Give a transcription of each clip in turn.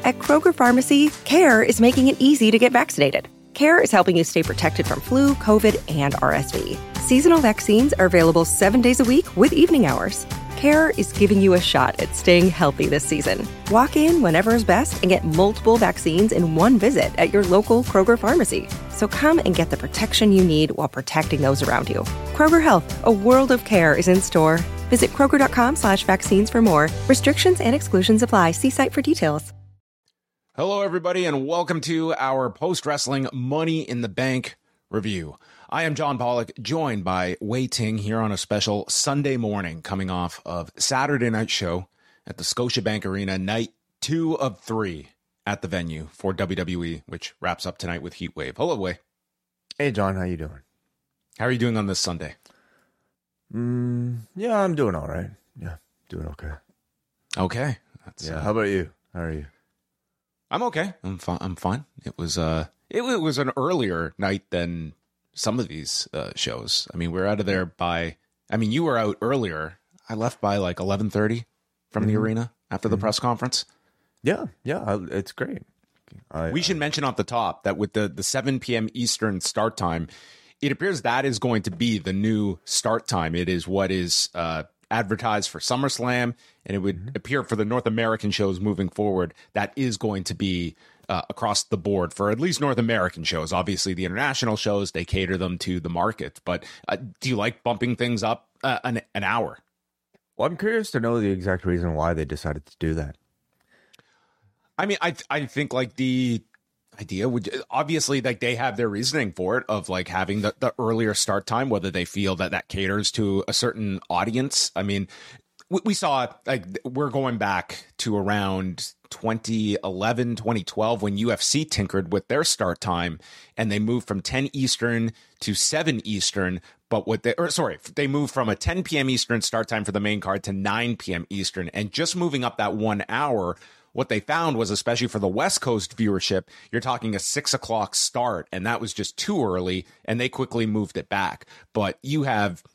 At Kroger Pharmacy, CARE is making it easy to get vaccinated. CARE is helping you stay protected from flu, COVID, and RSV. Seasonal vaccines are available 7 days a week with evening hours. CARE is giving you a shot at staying healthy this season. Walk in whenever is best and get multiple vaccines in one visit at your local Kroger Pharmacy. So come and get the protection you need while protecting those around you. Kroger Health, a world of care is in store. Visit Kroger.com/vaccines for more. Restrictions and exclusions apply. See site for details. Hello, everybody, and welcome to our post-wrestling Money in the Bank review. I am John Pollock, joined by Wei Ting here on a special Sunday morning coming off of Saturday night show at the Scotiabank Arena, night 2 of 3 at the venue for WWE, which wraps up tonight with Heat Wave. Hello, Wei. Hey, John, how you doing? How are you doing on this Sunday? Yeah, I'm doing all right. Yeah, doing okay. Okay. How about you? How are you? I'm okay. I'm fine. It was an earlier night than some of these shows. I mean, we're out of there by. I mean, you were out earlier. I left by like 11:30 from the arena after the press conference. Yeah, it's great. We should mention off the top that with the 7 p.m. Eastern start time, it appears that is going to be the new start time. It is what is advertised for SummerSlam, and it would appear for the North American shows moving forward, that is going to be across the board for at least North American shows. Obviously, the international shows, they cater them to the market. But do you like bumping things up an hour? Well, I'm curious to know the exact reason why they decided to do that. I mean, I think like the idea would obviously like they have their reasoning for it of like having the earlier start time, whether they feel that caters to a certain audience. I mean, we saw like we're going back to around 2011, 2012 when UFC tinkered with their start time and they moved from 10 Eastern to 7 Eastern. But they moved from a 10 p.m. Eastern start time for the main card to 9 p.m. Eastern, and just moving up that 1 hour. What they found was, especially for the West Coast viewership, you're talking a 6 o'clock start, and that was just too early, and they quickly moved it back. But you have,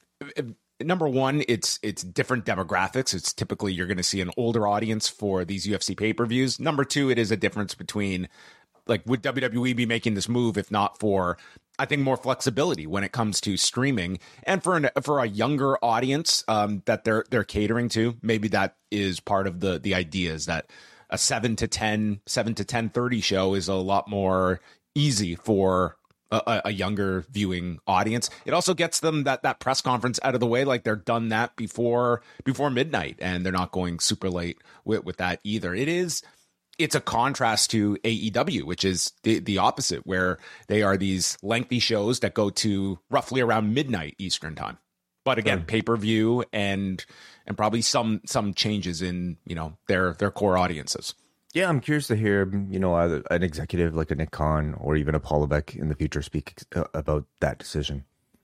number one, it's different demographics. It's typically you're going to see an older audience for these UFC pay-per-views. Number two, it is a difference between, like, would WWE be making this move if not for, I think, more flexibility when it comes to streaming, and for a younger audience that they're catering to. Maybe that is part of the idea, is that a 7 to 10:30 show is a lot more easy for a younger viewing audience. It also gets them that press conference out of the way. Like they're done that before midnight, and they're not going super late with that either. It's a contrast to AEW, which is the opposite, where they are these lengthy shows that go to roughly around midnight Eastern time. But again, pay-per-view and probably some changes in, their core audiences. Yeah, I'm curious to hear, either an executive like a Nick Khan or even a Paul Levesque in the future speak about that decision.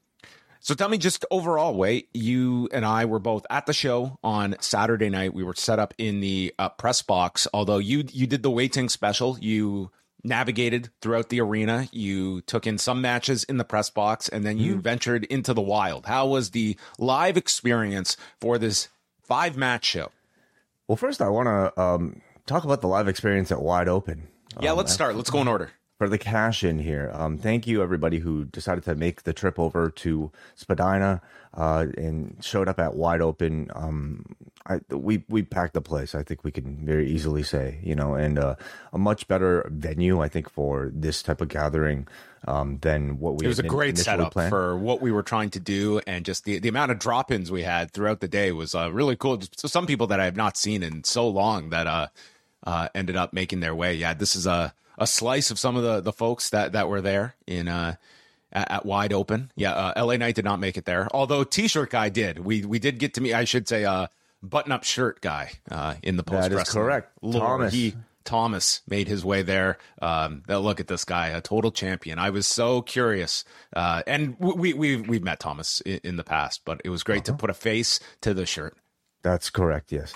So tell me just overall, Wei, you and I were both at the show on Saturday night. We were set up in the press box. Although you did the Wei Ting special, you navigated throughout the arena. You took in some matches in the press box, and then you ventured into the wild. How was the live experience for this 5-match show? Well, first I want to talk about the live experience at Wide Open. Yeah, let's start. Let's go in order. For the cash in here. Thank you, everybody who decided to make the trip over to Spadina and showed up at Wide Open. We packed the place, I think we can very easily say, and a much better venue, I think, for this type of gathering than what we. It was a great setup for what we were trying to do, and just the amount of drop-ins we had throughout the day was really cool. So some people that I have not seen in so long that ended up making their way. Yeah, this is a slice of some of the folks that were there in at Wide Open. Yeah, LA Knight did not make it there, although T-shirt guy did. We did get to meet, I should say, button-up shirt guy in the post. That is correct. Thomas made his way there. Look at this guy, a total champion. I was so curious, and we've met Thomas in the past, but it was great to put a face to the shirt. That's correct. Yes.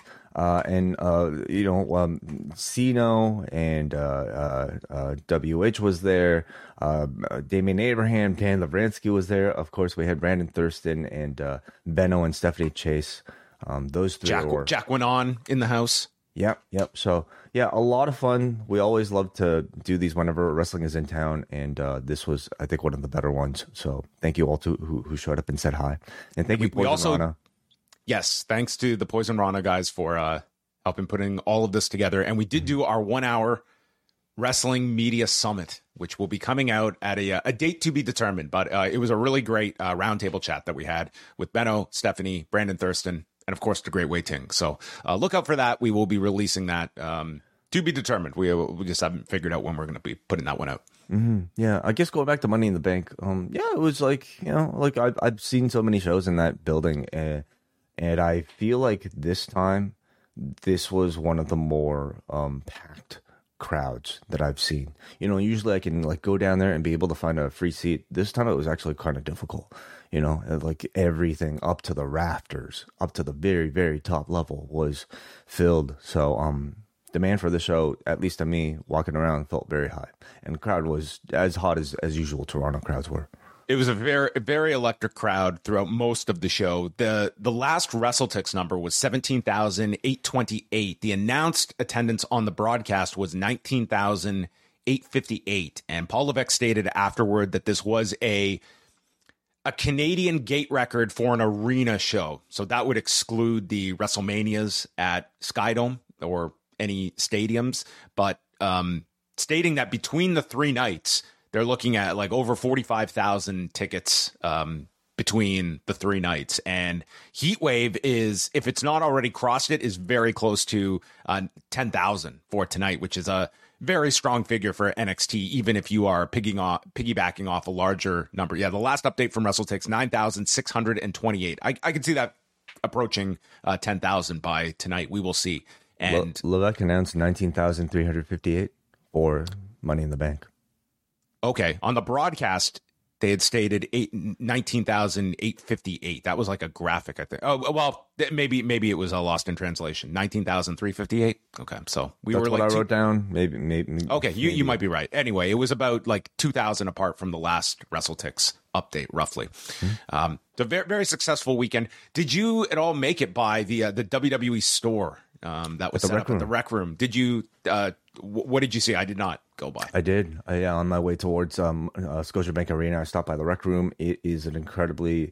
Cino and WH was there. Damian Abraham, Dan Lavransky was there. Of course, we had Brandon Thurston and Benno and Stephanie Chase. Those three. Jack went on in the house. Yep. So yeah, a lot of fun. We always love to do these whenever wrestling is in town, and this was, I think, one of the better ones. So thank you all to who showed up and said hi, and thank you, Poison Rana. Yes, thanks to the Poison Rana guys for helping putting all of this together. And we did do our 1 hour Wrestling Media Summit, which will be coming out at a date to be determined. But it was a really great roundtable chat that we had with Benno, Stephanie, Brandon Thurston, and of course the Great Wei Ting. So look out for that. We will be releasing that to be determined. We just haven't figured out when we're going to be putting that one out. Mm-hmm. Yeah, I guess going back to Money in the Bank. Yeah, it was like, like I've seen so many shows in that building, and I feel like this time this was one of the more packed crowds that I've seen. Usually I can like go down there and be able to find a free seat. This time it was actually kind of difficult. Like everything up to the rafters, up to the very, very top level was filled. So demand for the show, at least to me, walking around, felt very high, and the crowd was as hot as usual Toronto crowds were. It was a very, very electric crowd throughout most of the show. The last WrestleTix number was 17,828. The announced attendance on the broadcast was 19,858. And Paul Levesque stated afterward that this was a Canadian gate record for an arena show. So that would exclude the WrestleManias at Skydome or any stadiums. But stating that between the 3 nights, they're looking at like over 45,000 tickets between the 3 nights. And Heatwave is, if it's not already crossed it, is very close to 10,000 for tonight, which is a very strong figure for NXT, even if you are piggybacking off a larger number. Yeah, the last update from WrestleTix, 9,628. I can see that approaching 10,000 by tonight. We will see. And Levesque announced 19,358 for Money in the Bank. Okay, on the broadcast, they had stated 19,858. That was like a graphic, I think. Oh, well, maybe it was lost in translation. 19,358. Okay, so That's were what like I wrote down. Maybe. Okay, you might be right. Anyway, it was about like 2,000 apart from the last WrestleTix update, roughly. Mm-hmm. The very, very successful weekend. Did you at all make it by the WWE store that was set up at the Rec Room? Did you? What did you see? I did not go by. I did. On my way towards Scotiabank Arena, I stopped by the Rec Room. It is an incredibly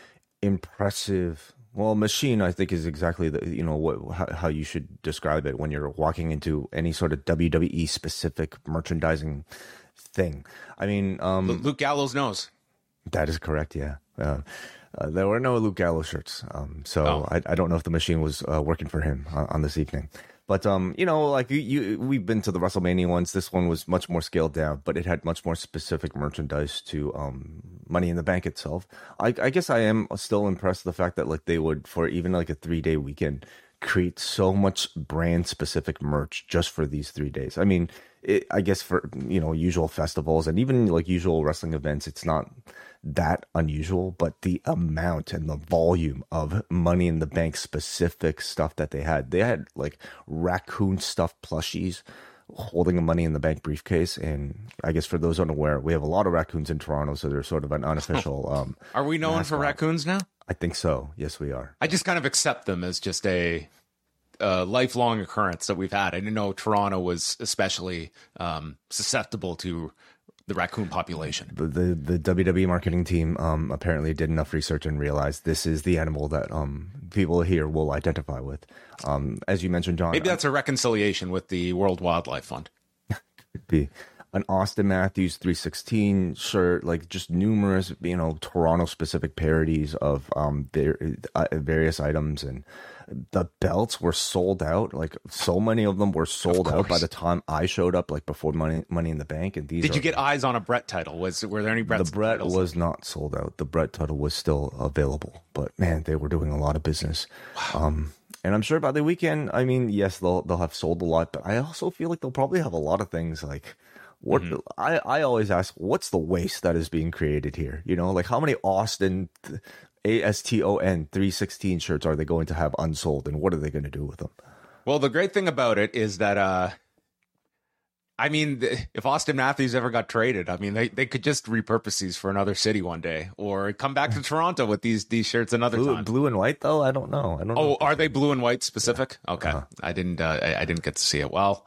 impressive, machine. I think is exactly how you should describe it when you're walking into any sort of WWE specific merchandising thing. I mean, Luke Gallows knows. That is correct. Yeah. There were no Luke Gallows shirts, so I don't know if the machine was working for him on this evening. But like we've been to the WrestleMania ones. This one was much more scaled down, but it had much more specific merchandise to Money in the Bank itself. I guess I am still impressed with the fact that like they would, for even like a 3-day weekend, create so much brand specific merch just for these 3 days. I mean, I guess for usual festivals and even like usual wrestling events, it's not that unusual, but the amount and the volume of Money in the Bank specific stuff that they had like raccoon stuffed plushies holding a Money in the Bank briefcase. And I guess for those unaware, we have a lot of raccoons in Toronto, so they're sort of an unofficial are we known for raccoons now? I think so. Yes, we are. I just kind of accept them as just a lifelong occurrence that we've had. I didn't know Toronto was especially susceptible to the raccoon population. The WWE marketing team apparently did enough research and realized this is the animal that people here will identify with. As you mentioned, John. Maybe that's a reconciliation with the World Wildlife Fund. Could be. An Austin Matthews 316 shirt, like just numerous, Toronto specific parodies of various items, and the belts were sold out. Like so many of them were sold out by the time I showed up, like before Money in the Bank. And these did you get eyes on a Brett title? Were there any Brett? The Brett titles? Was not sold out. The Brett title was still available, but man, they were doing a lot of business. Wow. And I'm sure by the weekend, I mean, yes, they'll have sold a lot, but I also feel like they'll probably have a lot of things like. What I always ask, what's the waste that is being created here? Like how many Austin ASTON 316 shirts are they going to have unsold, and what are they going to do with them? Well, the great thing about it is that I mean, if Austin Matthews ever got traded, I mean, they could just repurpose these for another city one day, or come back to Toronto with these shirts another time. Blue and white, though? I don't know. Oh, are they blue and white specific? Yeah. Okay, I didn't get to see it. Well,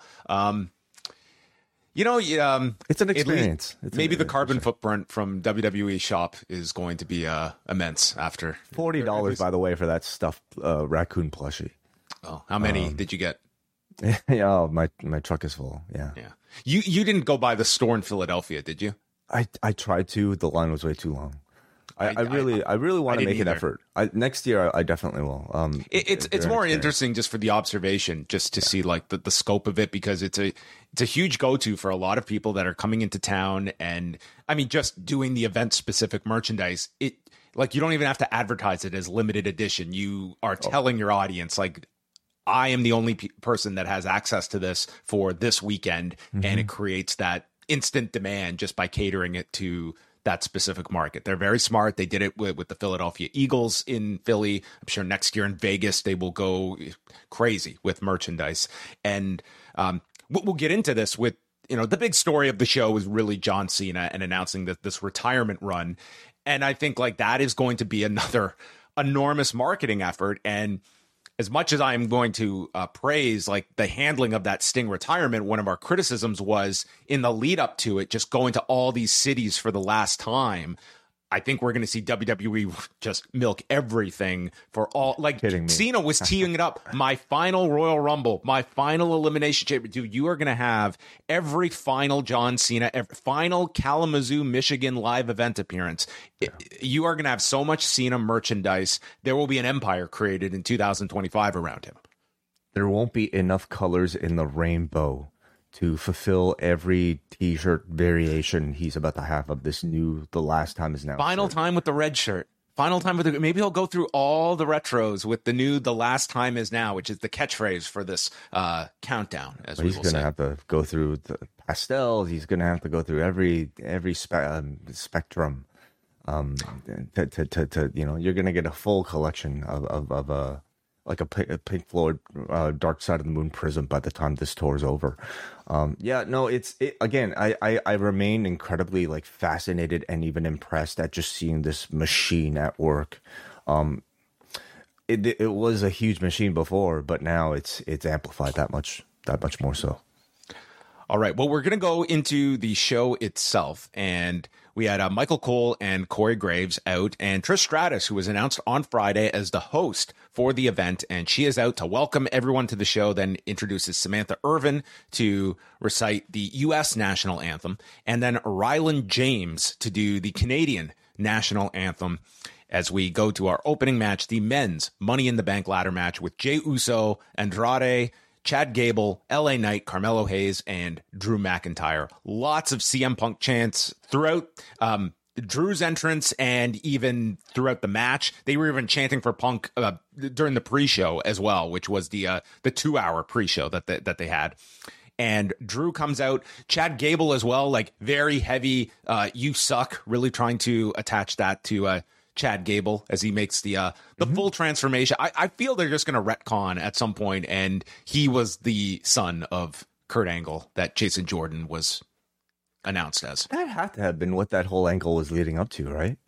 it's an experience. Maybe the carbon footprint from WWE shop is going to be immense after $40, by the way, for that stuffed raccoon plushie. Oh, how many did you get? Yeah, my truck is full. Yeah. You didn't go by the store in Philadelphia, did you? I tried to. The line was way too long. I really want to make an effort. Next year, I definitely will. It's more interesting just for the observation, just to see like the scope of it, because it's a huge go-to for a lot of people that are coming into town. And I mean, just doing the event specific merchandise, like you don't even have to advertise it as limited edition. You are telling your audience, like, I am the only person that has access to this for this weekend, and it creates that instant demand just by catering it to that specific market. They're very smart. They did it with the Philadelphia Eagles in Philly. I'm sure next year in Vegas, they will go crazy with merchandise. And we'll get into this with, the big story of the show is really John Cena and announcing that this retirement run. And I think like that is going to be another enormous marketing effort. And as much as I am going to praise like the handling of that Sting retirement, one of our criticisms was in the lead up to it, just going to all these cities for the last time. I think we're going to see WWE just milk everything for all. Like Cena was teeing it up. My final Royal Rumble, my final Elimination Chamber. Dude, you are going to have every final John Cena, every final Kalamazoo, Michigan live event appearance. Yeah. You are going to have so much Cena merchandise. There will be an empire created in 2025 around him. There won't be enough colors in the rainbow to fulfill every T-shirt variation he's about to have of this new The Last Time Is Now. Final time with the red shirt. Final time with maybe he'll go through all the retros with the new The Last Time Is Now, which is the catchphrase for this countdown. He's going to have to go through the pastels. He's going to have to go through every spectrum. You're going to get a full collection of like a Pink Floyd Dark Side of the Moon prism by the time this tour is over. Again, I remain incredibly like fascinated and even impressed at just seeing this machine at work. It was a huge machine before, but now it's amplified that much more so. All right. Well, we're going to go into the show itself, and we had Michael Cole and Corey Graves out, and Trish Stratus, who was announced on Friday as the host for the event, and she is out to welcome everyone to the show, then introduces Samantha Irvin to recite the U.S. national anthem, and then Ryland James to do the Canadian national anthem as we go to our opening match, the men's Money in the Bank ladder match with Jey Uso, Andrade, Chad Gable, LA Knight, Carmelo Hayes, and Drew McIntyre. Lots of CM Punk chants throughout Drew's entrance and even throughout the match. They were even chanting for Punk during the pre-show as well, which was the 2-hour pre-show that they had. And Drew comes out, Chad Gable as well, like very heavy, you suck, really trying to attach that to Chad Gable as he makes the full transformation. I feel they're just going to retcon at some point, and he was the son of Kurt Angle that Jason Jordan was announced as. That had to have been what that whole angle was leading up to, right?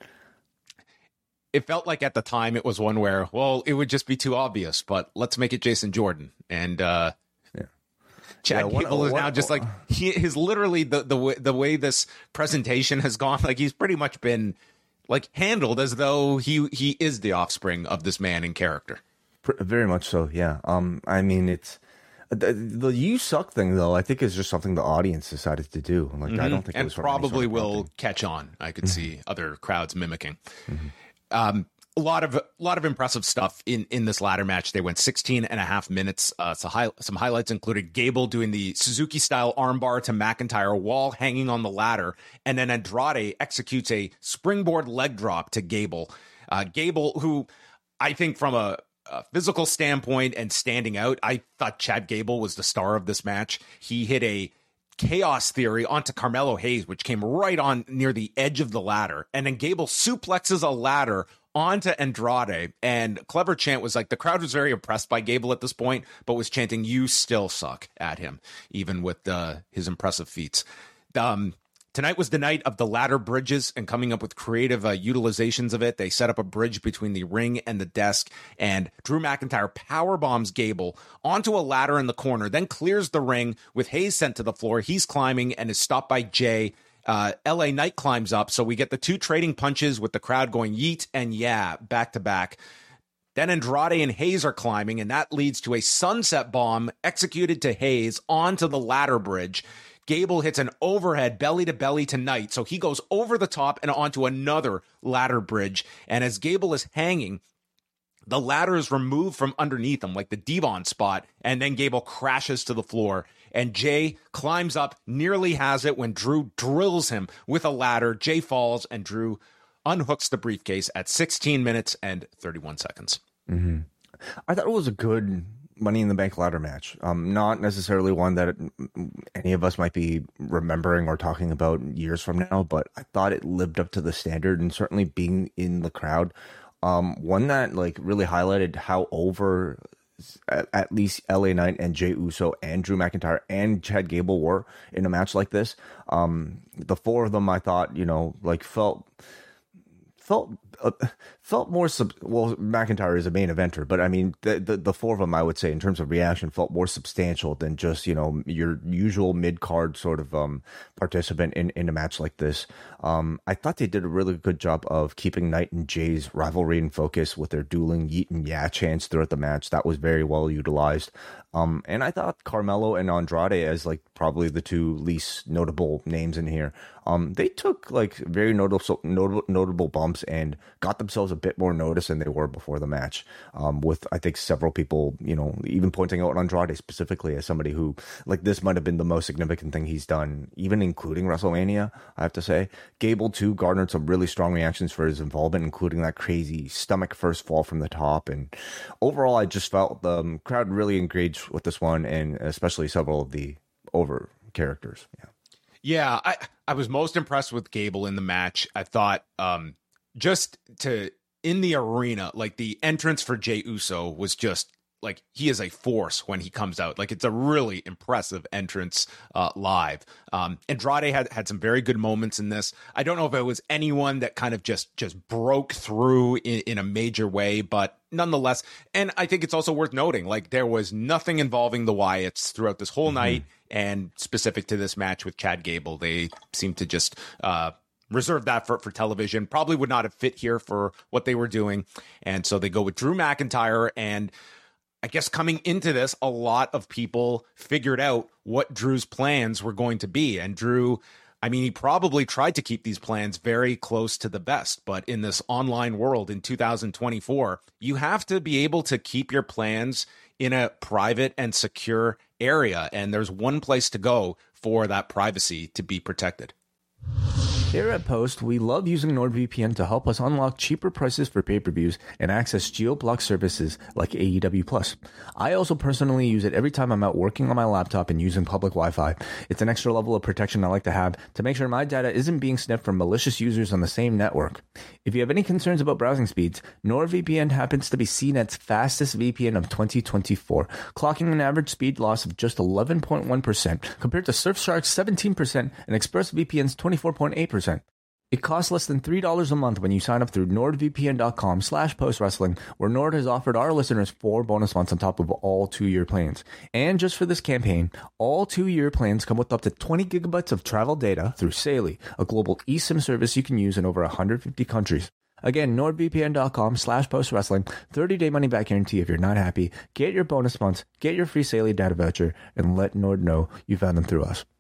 It felt like at the time it was one where, well, it would just be too obvious, but let's make it Jason Jordan. And Chad Gable is now just like, he is literally the way this presentation has gone. Like he's pretty much been like handled as though he is the offspring of this man in character. Very much so, yeah. I mean, it's the "you suck" thing, though. I think is just something the audience decided to do. Like, I don't think, it was probably will catch on. I could see other crowds mimicking. A lot of impressive stuff in this ladder match. They went 16 and a half minutes. Some highlights included Gable doing the Suzuki style armbar to McIntyre while hanging on the ladder, and then Andrade executes a springboard leg drop to Gable. Gable, who I think from a physical standpoint and standing out, I thought Chad Gable was the star of this match. He hit a Chaos Theory onto Carmelo Hayes, which came right on near the edge of the ladder, and then Gable suplexes a ladder onto Andrade. And Clever Chant was like, the crowd was very impressed by Gable at this point, but was chanting, "You still suck," at him, even with his impressive feats. Tonight was the night of the ladder bridges and coming up with creative utilizations of it. They set up a bridge between the ring and the desk, and Drew McIntyre power bombs Gable onto a ladder in the corner, then clears the ring with Hayes sent to the floor. He's climbing and is stopped by Jay. LA Knight climbs up, so we get the two trading punches with the crowd going yeet and yeah, back to back. Then Andrade and Hayes are climbing, and that leads to a sunset bomb executed to Hayes onto the ladder bridge. Gable hits an overhead belly-to-belly to Knight, so he goes over the top and onto another ladder bridge. And as Gable is hanging, the ladder is removed from underneath him, like the Devon spot, and then Gable crashes to the floor. And Jay climbs up, nearly has it when Drew drills him with a ladder. Jay falls, and Drew unhooks the briefcase at 16 minutes and 31 seconds. Mm-hmm. I thought it was a good Money in the Bank ladder match. Not necessarily one that any of us might be remembering or talking about years from now, but I thought it lived up to the standard, and certainly being in the crowd. One that like really highlighted how over at least LA Knight and Jey Uso and Drew McIntyre and Chad Gable were in a match like this. The four of them, I thought, like felt more well, McIntyre is a main eventer, but I mean the four of them, I would say, in terms of reaction, felt more substantial than just your usual mid-card sort of participant in a match like this. I thought they did a really good job of keeping Knight and Jay's rivalry in focus with their dueling yeet and yeah chants throughout the match. That was very well utilized. And I thought Carmelo and Andrade, as like probably the two least notable names in here, they took like very notable bumps and got themselves a bit more notice than they were before the match. With I think several people, even pointing out Andrade specifically as somebody who, like, this might have been the most significant thing he's done, even including WrestleMania, I have to say. Gable too garnered some really strong reactions for his involvement, including that crazy stomach first fall from the top. And overall, I just felt the crowd really engaged with this one, and especially several of the over characters. Yeah, I was most impressed with Gable in the match. I thought in the arena, like the entrance for Jey Uso was just like, he is a force when he comes out. Like, it's a really impressive entrance live. Andrade had some very good moments in this. I don't know if it was anyone that kind of just broke through in a major way, but nonetheless, and I think it's also worth noting, like, there was nothing involving the Wyatts throughout this whole night, and specific to this match with Chad Gable. They seem to just reserve that for television. Probably would not have fit here for what they were doing. And so they go with Drew McIntyre, and I guess coming into this, a lot of people figured out what Drew's plans were going to be. And Drew, I mean, he probably tried to keep these plans very close to the best, but in this online world in 2024, you have to be able to keep your plans in a private and secure area. And there's one place to go for that privacy to be protected. Here at Post, we love using NordVPN to help us unlock cheaper prices for pay-per-views and access geo-block services like AEW+. I also personally use it every time I'm out working on my laptop and using public Wi-Fi. It's an extra level of protection I like to have to make sure my data isn't being sniffed from malicious users on the same network. If you have any concerns about browsing speeds, NordVPN happens to be CNET's fastest VPN of 2024, clocking an average speed loss of just 11.1% compared to Surfshark's 17% and ExpressVPN's 24.8%. It costs less than $3 a month when you sign up through NordVPN.com/postwrestling, where Nord has offered our listeners 4 bonus months on top of all 2-year plans. And just for this campaign, all 2-year plans come with up to 20 gigabytes of travel data through Saily, a global eSIM service you can use in over 150 countries. Again, NordVPN.com/postwrestling, 30-day money-back guarantee if you're not happy. Get your bonus months, get your free Saily data voucher, and let Nord know you found them through us.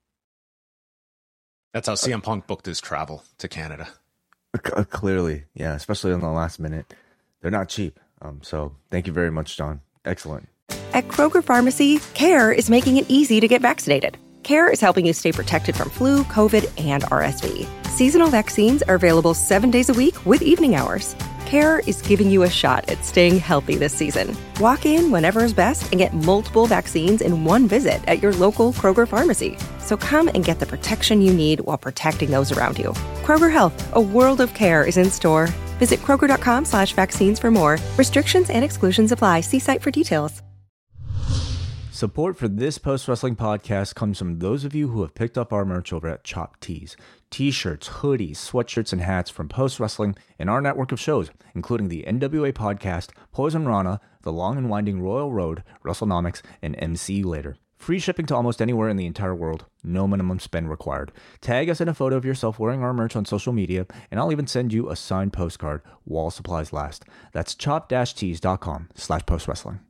That's how CM Punk booked his travel to Canada. Clearly, yeah, especially in the last minute. They're not cheap. So thank you very much, John. Excellent. At Kroger Pharmacy, CARE is making it easy to get vaccinated. CARE is helping you stay protected from flu, COVID, and RSV. Seasonal vaccines are available 7 days a week with evening hours. CARE is giving you a shot at staying healthy this season. Walk in whenever is best and get multiple vaccines in one visit at your local Kroger pharmacy. So come and get the protection you need while protecting those around you. Kroger Health, a world of care, is in store Visit Kroger.com/vaccines for more. Restrictions and exclusions apply. See site for details. Support for this post-wrestling podcast comes from those of you who have picked up our merch over at Chopped Tees. T-shirts, hoodies, sweatshirts, and hats from post-wrestling and our network of shows, including the NWA podcast, Poison Rana, The Long and Winding Royal Road, WrestleNomics, and MC Later. Free shipping to almost anywhere in the entire world. No minimum spend required. Tag us in a photo of yourself wearing our merch on social media, and I'll even send you a signed postcard while supplies last. That's chop-tees.com/postwrestling.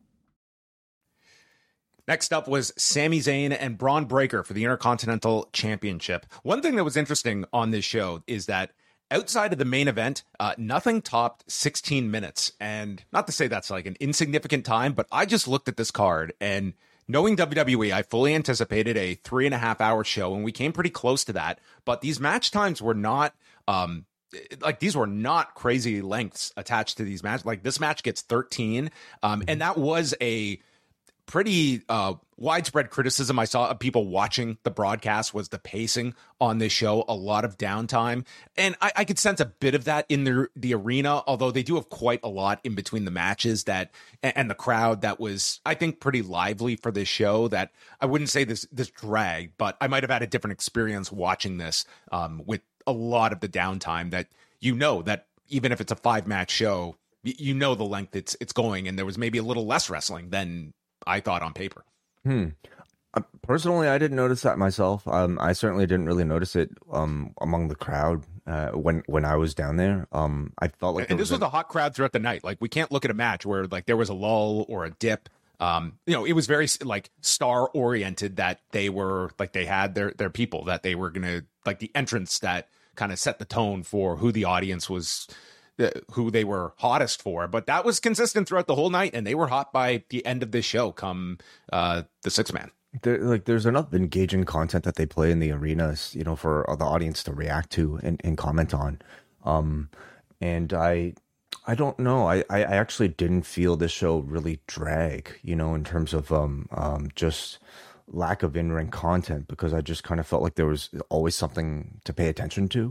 Next up was Sami Zayn and Bron Breakker for the Intercontinental Championship. One thing that was interesting on this show is that outside of the main event, nothing topped 16 minutes. And not to say that's like an insignificant time, but I just looked at this card and knowing WWE, I fully anticipated a 3.5-hour show, and we came pretty close to that. But these match times were not these were not crazy lengths attached to these matches. Like this match gets 13, and that was a pretty widespread criticism I saw of people watching the broadcast was the pacing on this show, a lot of downtime. And I could sense a bit of that in the arena, although they do have quite a lot in between the matches that, and the crowd that was, I think, pretty lively for this show that I wouldn't say this dragged, but I might have had a different experience watching this with a lot of the downtime that, that even if it's a 5-match show, the length it's going, and there was maybe a little less wrestling than I thought on paper. Personally, I didn't notice that myself. I certainly didn't really notice it among the crowd when I was down there. I felt like this was a hot crowd throughout the night. Like we can't look at a match where like there was a lull or a dip. It was very like star oriented that they were like they had their people that they were gonna like the entrance that kind of set the tone for who the audience was. Who they were hottest for, but that was consistent throughout the whole night, and they were hot by the end of this show come the 6-man. There's enough engaging content that they play in the arenas, for the audience to react to and comment on. And I don't know. I actually didn't feel this show really drag, in terms of just lack of in-ring content, because I just kind of felt like there was always something to pay attention to.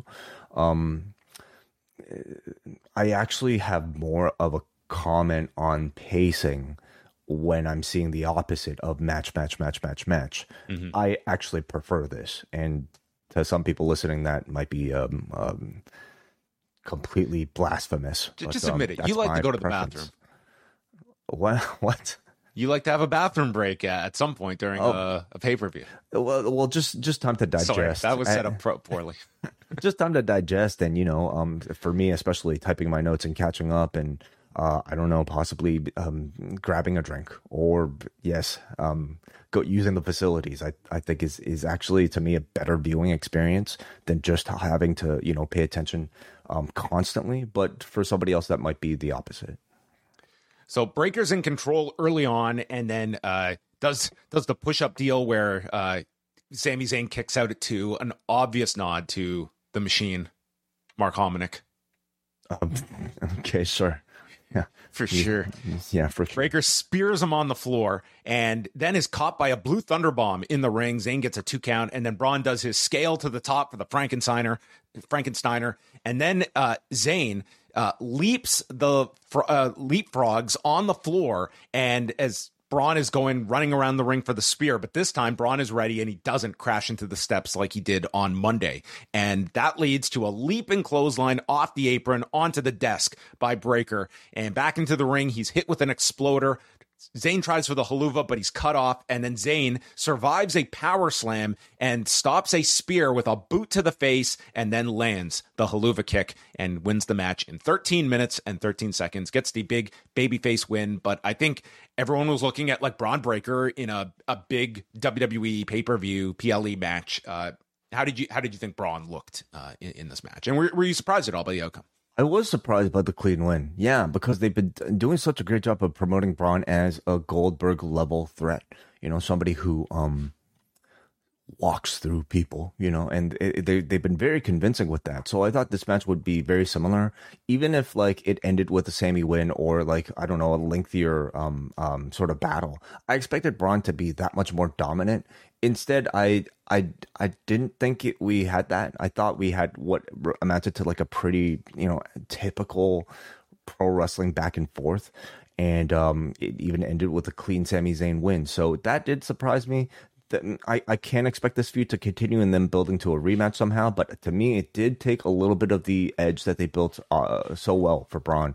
I actually have more of a comment on pacing when I'm seeing the opposite of match. Mm-hmm. I actually prefer this. And to some people listening, that might be completely blasphemous. Just admit it. You like to go to the bathroom. What? You like to have a bathroom break at some point during a pay-per-view. Well, just time to digest. Sorry, that was set up poorly. Just time to digest, and for me, especially typing my notes and catching up, and I don't know, possibly grabbing a drink, or go using the facilities. I think is actually, to me, a better viewing experience than just having to pay attention constantly. But for somebody else, that might be the opposite. So Breakker's in control early on, and then does the push-up deal where Sami Zayn kicks out at 2, an obvious nod to the Machine, Mark Hominick. Okay, sure. Yeah, for sure. Yeah, for sure. Breakker spears him on the floor and then is caught by a blue thunderbomb in the ring. Zayn gets a 2 count, and then Braun does his scale to the top for the Frankensteiner, and then Zayn leaps the leapfrogs on the floor, and as Braun is running around the ring for the spear, but this time Braun is ready and he doesn't crash into the steps like he did on Monday. And that leads to a leaping clothesline off the apron onto the desk by Breakker, and back into the ring. He's hit with an exploder. Zayn tries for the haluva, but he's cut off, and then Zayn survives a power slam and stops a spear with a boot to the face, and then lands the haluva kick and wins the match in 13 minutes and 13 seconds, gets the big babyface win. But I think everyone was looking at like Bron Breakker in a big WWE pay-per-view PLE match. How did you think Braun looked in this match? And were you surprised at all by the outcome? I was surprised by the clean win. Yeah, because they've been doing such a great job of promoting Braun as a Goldberg level threat. Somebody who walks through people, and they've been very convincing with that. So I thought this match would be very similar, even if like it ended with a Sammy win or like, I don't know, a lengthier sort of battle. I expected Braun to be that much more dominant. Instead, I didn't think we had that. I thought we had what amounted to like a pretty, typical pro wrestling back and forth. And it even ended with a clean Sami Zayn win. So that did surprise me. I can't expect this feud to continue and then building to a rematch somehow. But to me, it did take a little bit of the edge that they built so well for Braun.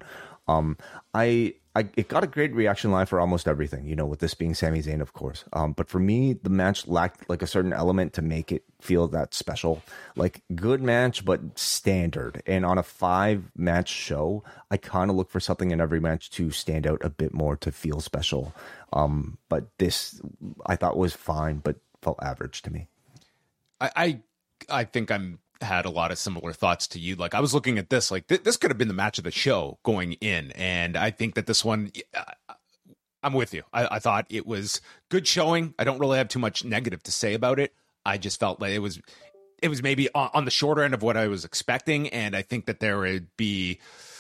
It got a great reaction line for almost everything, with this being Sami Zayn, of course. But for me, the match lacked like a certain element to make it feel that special. Like good match, but standard. And on a 5-match show, I kind of look for something in every match to stand out a bit more to feel special. But this I thought was fine, but felt average to me. I think I'm had a lot of similar thoughts to you. Like I was looking at this, like this could have been the match of the show going in. And I think that this one, I'm with you. I thought it was good showing. I don't really have too much negative to say about it. I just felt like it was maybe on the shorter end of what I was expecting. And I think that there would be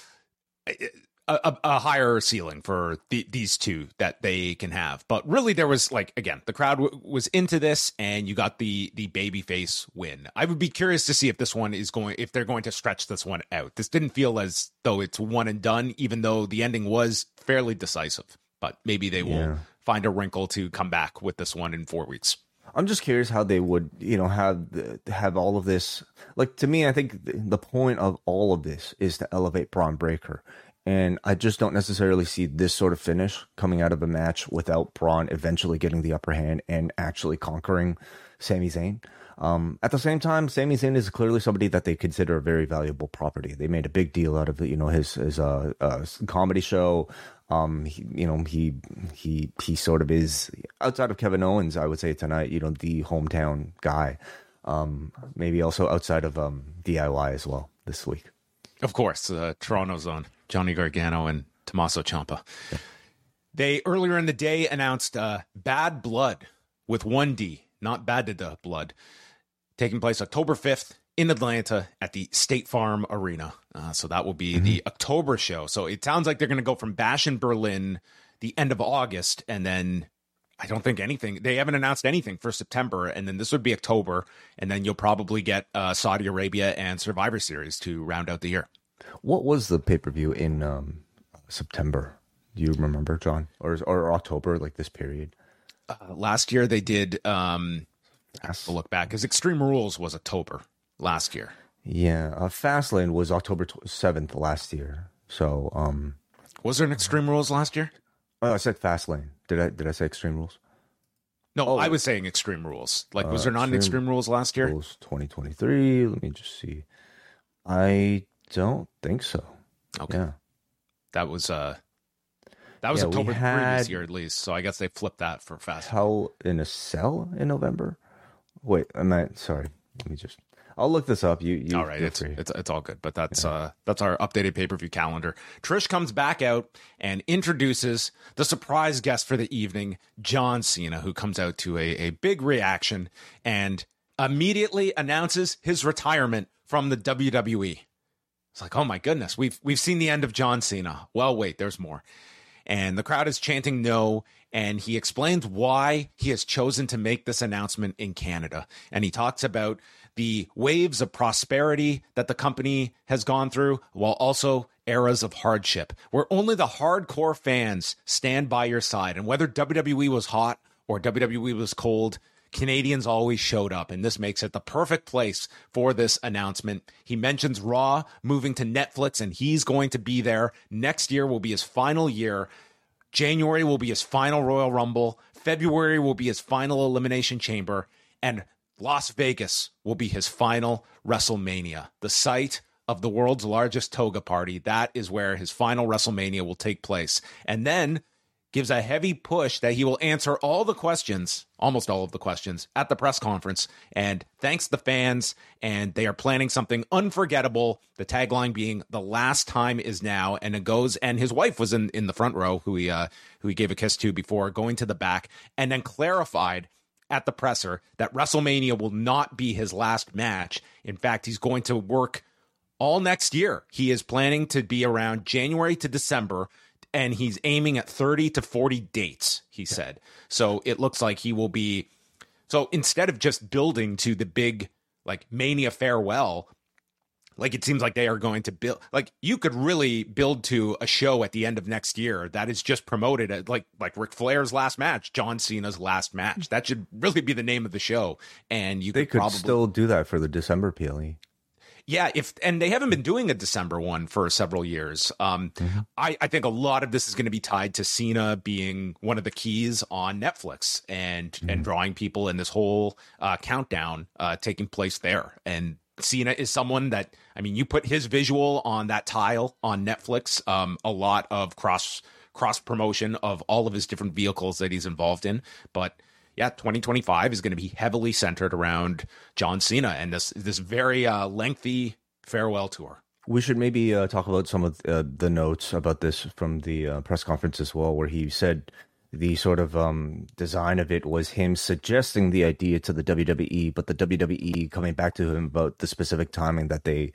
a higher ceiling for these two that they can have. But really there was like, again, the crowd was into this and you got the babyface win. I would be curious to see if this one if they're going to stretch this one out. This didn't feel as though it's one and done, even though the ending was fairly decisive, but maybe they will find a wrinkle to come back with this one in 4 weeks. I'm just curious how they would, have all of this. Like, to me, I think the point of all of this is to elevate Braun Breaker. And I just don't necessarily see this sort of finish coming out of a match without Braun eventually getting the upper hand and actually conquering Sami Zayn. At the same time, Sami Zayn is clearly somebody that they consider a very valuable property. They made a big deal out of his comedy show. He sort of is, outside of Kevin Owens, I would say tonight, the hometown guy. Maybe also outside of DIY as well this week. Of course, Toronto's on Johnny Gargano and Tommaso Ciampa. Yeah. They earlier in the day announced Bad Blood with 1D, not Bad Blood, taking place October 5th in Atlanta at the State Farm Arena. So that will be the October show. So it sounds like they're going to go from Bash in Berlin the end of August, and then I don't think they haven't announced anything for September, and then this would be October, and then you'll probably get Saudi Arabia and Survivor Series to round out the year. What was the pay-per-view in September? Do you remember, John? Or October, like this period? Last year they did, I have to look back, because Extreme Rules was October last year. Yeah, Fastlane was October 7th last year. So, was there an Extreme Rules last year? Oh, I said Fastlane. Did I say Extreme Rules? No, I was saying Extreme Rules. Like, was there not an Extreme Rules last year? Rules 2023. Let me just see. I don't think so. Okay. Yeah. That was October previous year at least. So I guess they flipped that for Fastlane. Hell in a Cell in November. Wait, sorry. Let me just. I'll look this up. You all right? It's all good. But that's our updated pay-per-view calendar. Trish comes back out and introduces the surprise guest for the evening, John Cena, who comes out to a big reaction and immediately announces his retirement from the WWE. It's like, oh my goodness, we've seen the end of John Cena. Well, wait, there's more. And the crowd is chanting no, and he explains why he has chosen to make this announcement in Canada. And he talks about the waves of prosperity that the company has gone through, while also eras of hardship, where only the hardcore fans stand by your side. And whether WWE was hot or WWE was cold, Canadians always showed up, and this makes it the perfect place for this announcement. He mentions Raw moving to Netflix, and he's going to be there. Next year will be his final year. January will be his final Royal Rumble. February will be his final Elimination Chamber. And Las Vegas will be his final WrestleMania, the site of the world's largest toga party. That is where his final WrestleMania will take place. And then gives a heavy push that he will answer all the questions, almost all of the questions, at the press conference, and thanks the fans, and they are planning something unforgettable, the tagline being, "The last time is now," and it goes, and his wife was in the front row, who he gave a kiss to before going to the back, and then clarified at the presser that WrestleMania will not be his last match. In fact, he's going to work all next year. He is planning to be around January to December, and he's aiming at 30 to 40 dates, he said. So it looks like he will be. So instead of just building to the big like Mania farewell, like it seems like they are going to build, like you could really build to a show at the end of next year that is just promoted as like Ric Flair's last match, John Cena's last match. That should really be the name of the show. And they could probably still do that for the December PLE. Yeah, and they haven't been doing a December one for several years. I think a lot of this is going to be tied to Cena being one of the keys on Netflix and drawing people in this whole countdown taking place there. And Cena is someone that, I mean, you put his visual on that tile on Netflix, a lot of cross promotion of all of his different vehicles that he's involved in. But yeah, 2025 is going to be heavily centered around John Cena and this very lengthy farewell tour. We should maybe talk about some of the notes about this from the press conference as well, where he said the sort of design of it was him suggesting the idea to the WWE, but the WWE coming back to him about the specific timing that they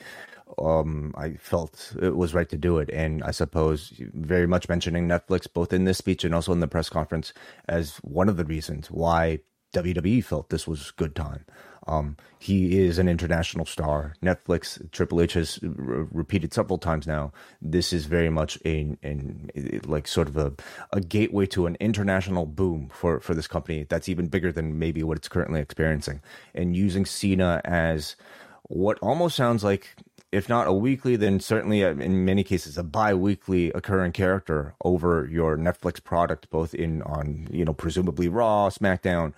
I felt it was right to do it. And I suppose very much mentioning Netflix, both in this speech and also in the press conference, as one of the reasons why WWE felt this was good time. He is an international star. Netflix, Triple H has repeated several times now, this is very much like sort of a gateway to an international boom for this company that's even bigger than maybe what it's currently experiencing. And using Cena as what almost sounds like, if not a weekly, then certainly in many cases a bi-weekly occurring character over your Netflix product, both on presumably Raw, SmackDown,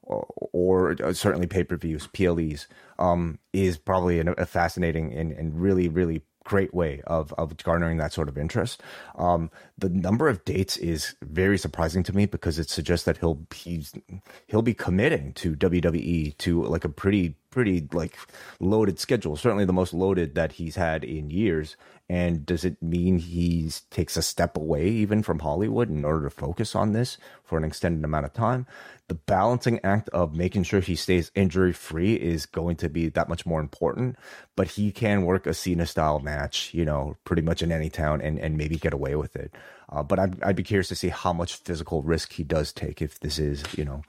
or certainly pay-per-views, PLEs, is probably a fascinating and really, really great way of garnering that sort of interest. The number of dates is very surprising to me because it suggests that he'll be committing to WWE to like a pretty like loaded schedule, certainly the most loaded that he's had in years. And does it mean he takes a step away even from Hollywood in order to focus on this for an extended amount of time? The balancing act of making sure he stays injury free is going to be that much more important, but he can work a Cena style match, pretty much in any town and maybe get away with it. But I'd be curious to see how much physical risk he does take if this is,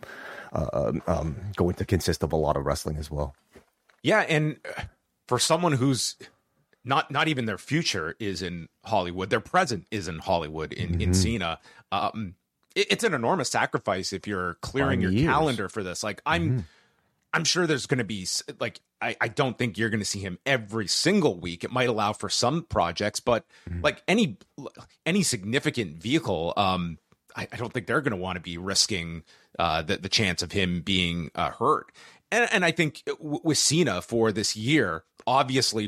going to consist of a lot of wrestling as well. Yeah, and for someone who's not even their future is in Hollywood, their present is in Hollywood in Cena. It's an enormous sacrifice if you're clearing your calendar for this. Like I'm sure there's going to be like I don't think you're going to see him every single week. It might allow for some projects, but like any significant vehicle, I don't think they're going to want to be risking the chance of him being hurt. And I think with Cena for this year, obviously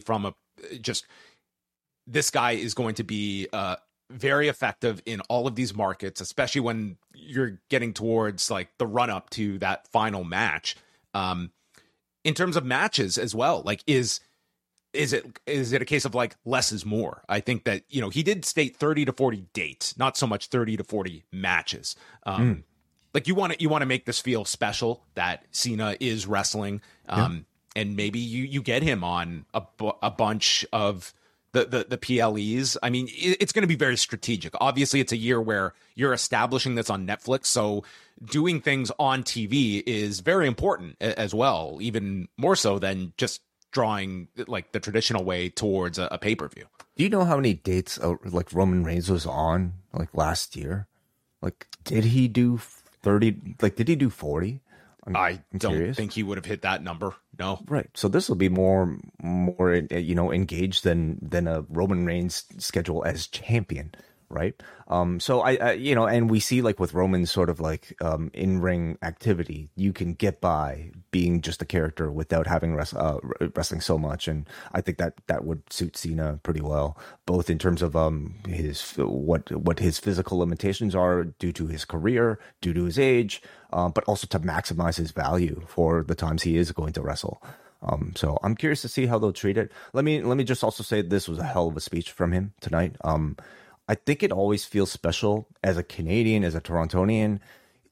this guy is going to be very effective in all of these markets, especially when you're getting towards like the run up to that final match. In terms of matches as well, like is it a case of like less is more? I think that, he did state 30 to 40 dates, not so much 30 to 40 matches. Like you want to make this feel special that Cena is wrestling. And maybe you get him on a bunch of the PLEs. I mean, it's going to be very strategic. Obviously, it's a year where you're establishing this on Netflix, so doing things on TV is very important as well, even more so than just drawing like the traditional way towards a pay-per-view. Do you know how many dates like Roman Reigns was on like last year? Like, did he do 30? Like, did he do 40? I don't think he would have hit that number. No. Right. So this will be more engaged than a Roman Reigns schedule as champion, right? So I and we see like with Roman's sort of like in-ring activity, you can get by being just a character without having wrestling so much, and I think that would suit Cena pretty well, both in terms of his what his physical limitations are due to his career, due to his age, but also to maximize his value for the times he is going to wrestle. So I'm curious to see how they'll treat it. Let me just also say this was a hell of a speech from him tonight. I think it always feels special as a Canadian, as a Torontonian.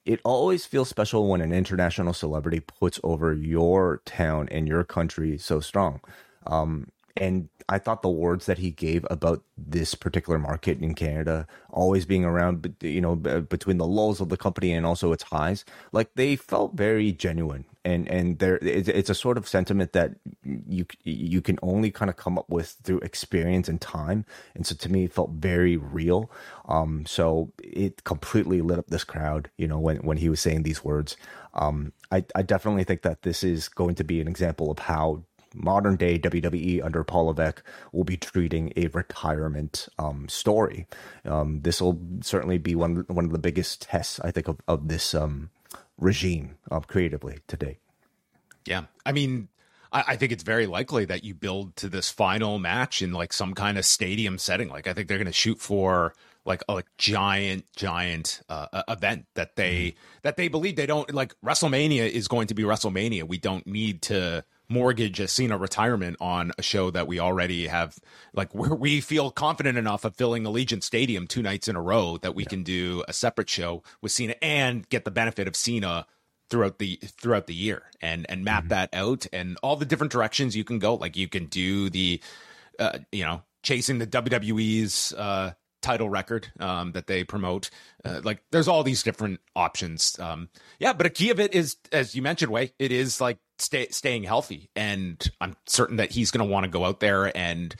it always feels special when an international celebrity puts over your town and your country so strong. And I thought the words that he gave about this particular market in Canada always being around, between the lulls of the company and also its highs, like they felt very genuine. And there, it's a sort of sentiment that you can only kind of come up with through experience and time. And so to me, it felt very real. So it completely lit up this crowd, when he was saying these words. I definitely think that this is going to be an example of how modern day WWE under Paul Levesque will be treating a retirement story. This will certainly be one of the biggest tests, I think, of this regime creatively to date. Yeah. I mean, I think it's very likely that you build to this final match in like some kind of stadium setting. Like I think they're going to shoot for like a giant event that they believe. They don't like. WrestleMania is going to be WrestleMania. We don't need to mortgage a Cena retirement on a show that we already have, like we feel confident enough of filling Allegiant Stadium 2 nights in a row that we can do a separate show with Cena and get the benefit of Cena throughout the year and map that out and all the different directions you can go. Like you can do the chasing the WWE's title record that they promote. Like there's all these different options. But a key of it is, as you mentioned, Wai, it is like staying healthy. And I'm certain that he's going to want to go out there and,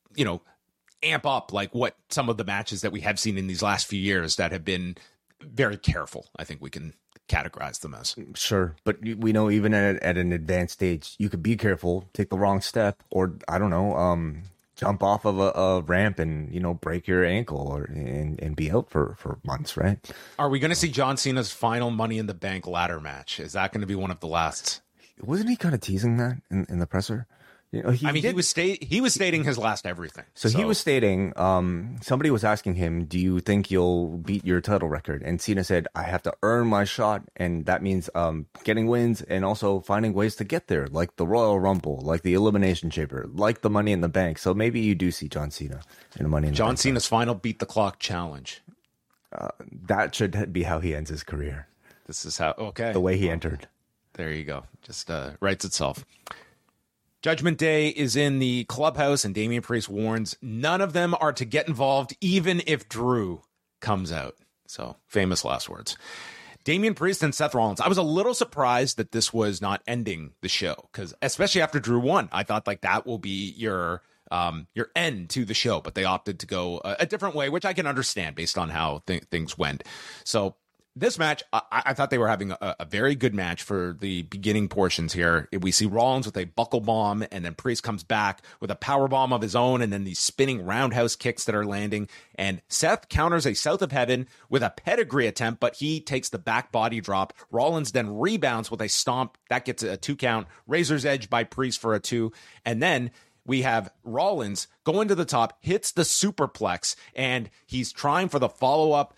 amp up like what some of the matches that we have seen in these last few years that have been very careful. I think we can categorize them as. Sure. But we know even at an advanced stage, you could be careful, take the wrong step, or I don't know, jump off of a ramp and, break your ankle and be out for months, right? Are we going to see John Cena's final Money in the Bank ladder match? Is that going to be one of the last? Wasn't he kind of teasing that in the presser? He was stating his last everything. So he was stating, somebody was asking him, do you think you'll beat your title record? And Cena said, I have to earn my shot. And that means getting wins and also finding ways to get there, like the Royal Rumble, like the Elimination Chamber, like the Money in the Bank. So maybe you do see John Cena in the Money in the Bank. John Cena's final Beat the Clock challenge. That should be how he ends his career. This is how, okay. The way he entered. There you go. Just writes itself. Judgment Day is in the clubhouse, and Damian Priest warns none of them are to get involved, even if Drew comes out. So, famous last words. Damian Priest and Seth Rollins. I was a little surprised that this was not ending the show, because especially after Drew won, I thought like that will be your end to the show, but they opted to go a different way, which I can understand based on how things went. So, this match, I thought they were having a very good match for the beginning portions here. We see Rollins with a buckle bomb, and then Priest comes back with a power bomb of his own, and then these spinning roundhouse kicks that are landing. And Seth counters a South of Heaven with a pedigree attempt, but he takes the back body drop. Rollins then rebounds with a stomp. That gets a 2 count. Razor's Edge by Priest for a 2. And then we have Rollins going to the top, hits the superplex, and he's trying for the follow-up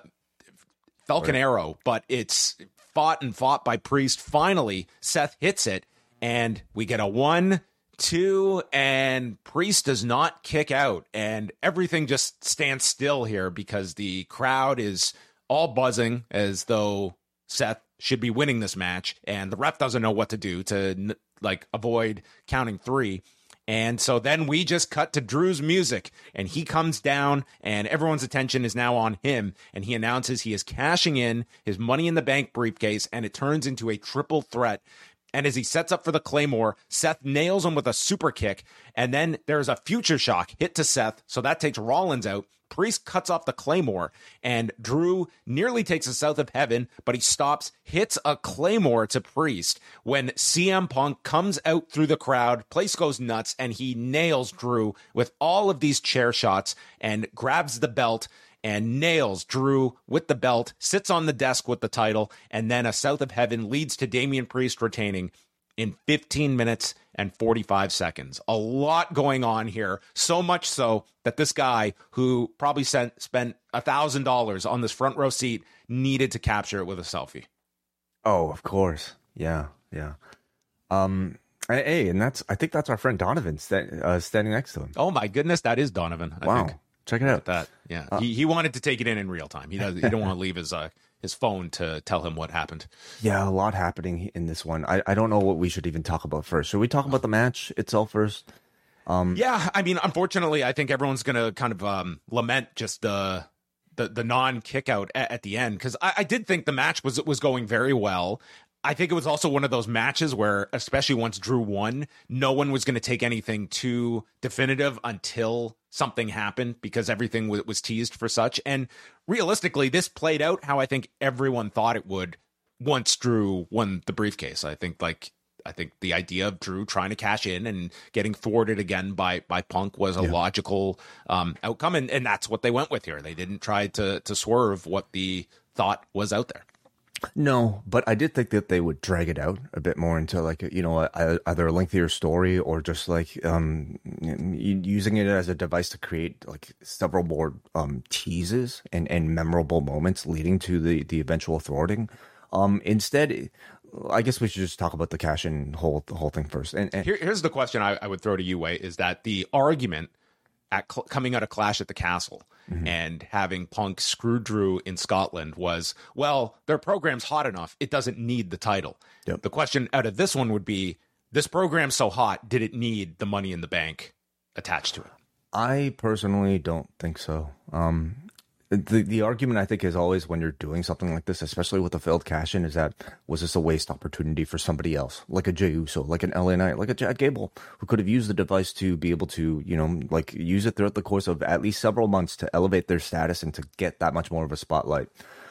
Falcon Arrow, but it's fought by Priest. Finally, Seth hits it, and we get a 1, 2, and Priest does not kick out, and everything just stands still here because the crowd is all buzzing as though Seth should be winning this match, and the ref doesn't know what to do to avoid counting 3. And so then we just cut to Drew's music, and he comes down, and everyone's attention is now on him, and he announces he is cashing in his Money in the Bank briefcase, and it turns into a triple threat. And as he sets up for the Claymore, Seth nails him with a super kick, and then there's a future shock hit to Seth, so that takes Rollins out. Priest cuts off the Claymore, and Drew nearly takes a South of Heaven, but he stops, hits a Claymore to Priest. When CM Punk comes out through the crowd, place goes nuts, and he nails Drew with all of these chair shots and grabs the belt and nails Drew with the belt, sits on the desk with the title, and then a South of Heaven leads to Damian Priest retaining in 15 minutes and 45 seconds. A lot going on here, so much so that this guy who probably spent $1,000 on this front row seat needed to capture it with a selfie. Oh, of course. Yeah. Hey, and I think that's our friend Donovan standing next to him. Oh my goodness, that is Donovan. I think. Check it out. That he wanted to take it in real time. He don't want to leave his phone to tell him what happened. Yeah, a lot happening in this one. I don't know what we should even talk about first. Should we talk about the match itself first? Yeah, I mean, unfortunately, I think everyone's going to kind of lament just the non-kick out at the end, because I did think the match was going very well. I think it was also one of those matches where, especially once Drew won, no one was going to take anything too definitive until something happened, because everything was teased for such. And realistically, this played out how I think everyone thought it would once Drew won the briefcase. I think the idea of Drew trying to cash in and getting thwarted again by Punk was a logical outcome, and that's what they went with here. They didn't try to swerve what the thought was out there. No, but I did think that they would drag it out a bit more into like, you know, either a lengthier story or just like using it as a device to create like several more teases and memorable moments leading to the eventual thwarting. Instead, I guess we should just talk about the cash in the whole thing first. And here's the question I would throw to you, Wei, is that the argument coming out of Clash at the Castle and having Punk screw Drew in Scotland was, well, their program's hot enough, it doesn't need the title. Yep. The question out of this one would be, this program's so hot, did it need the Money in the Bank attached to it? I personally don't think so. The argument I think is always when you're doing something like this, especially with a failed cash-in, is that was this a waste opportunity for somebody else, like a Jey Uso, like an LA Knight, like a Jack Gable, who could have used the device to be able to, you know, like use it throughout the course of at least several months to elevate their status and to get that much more of a spotlight.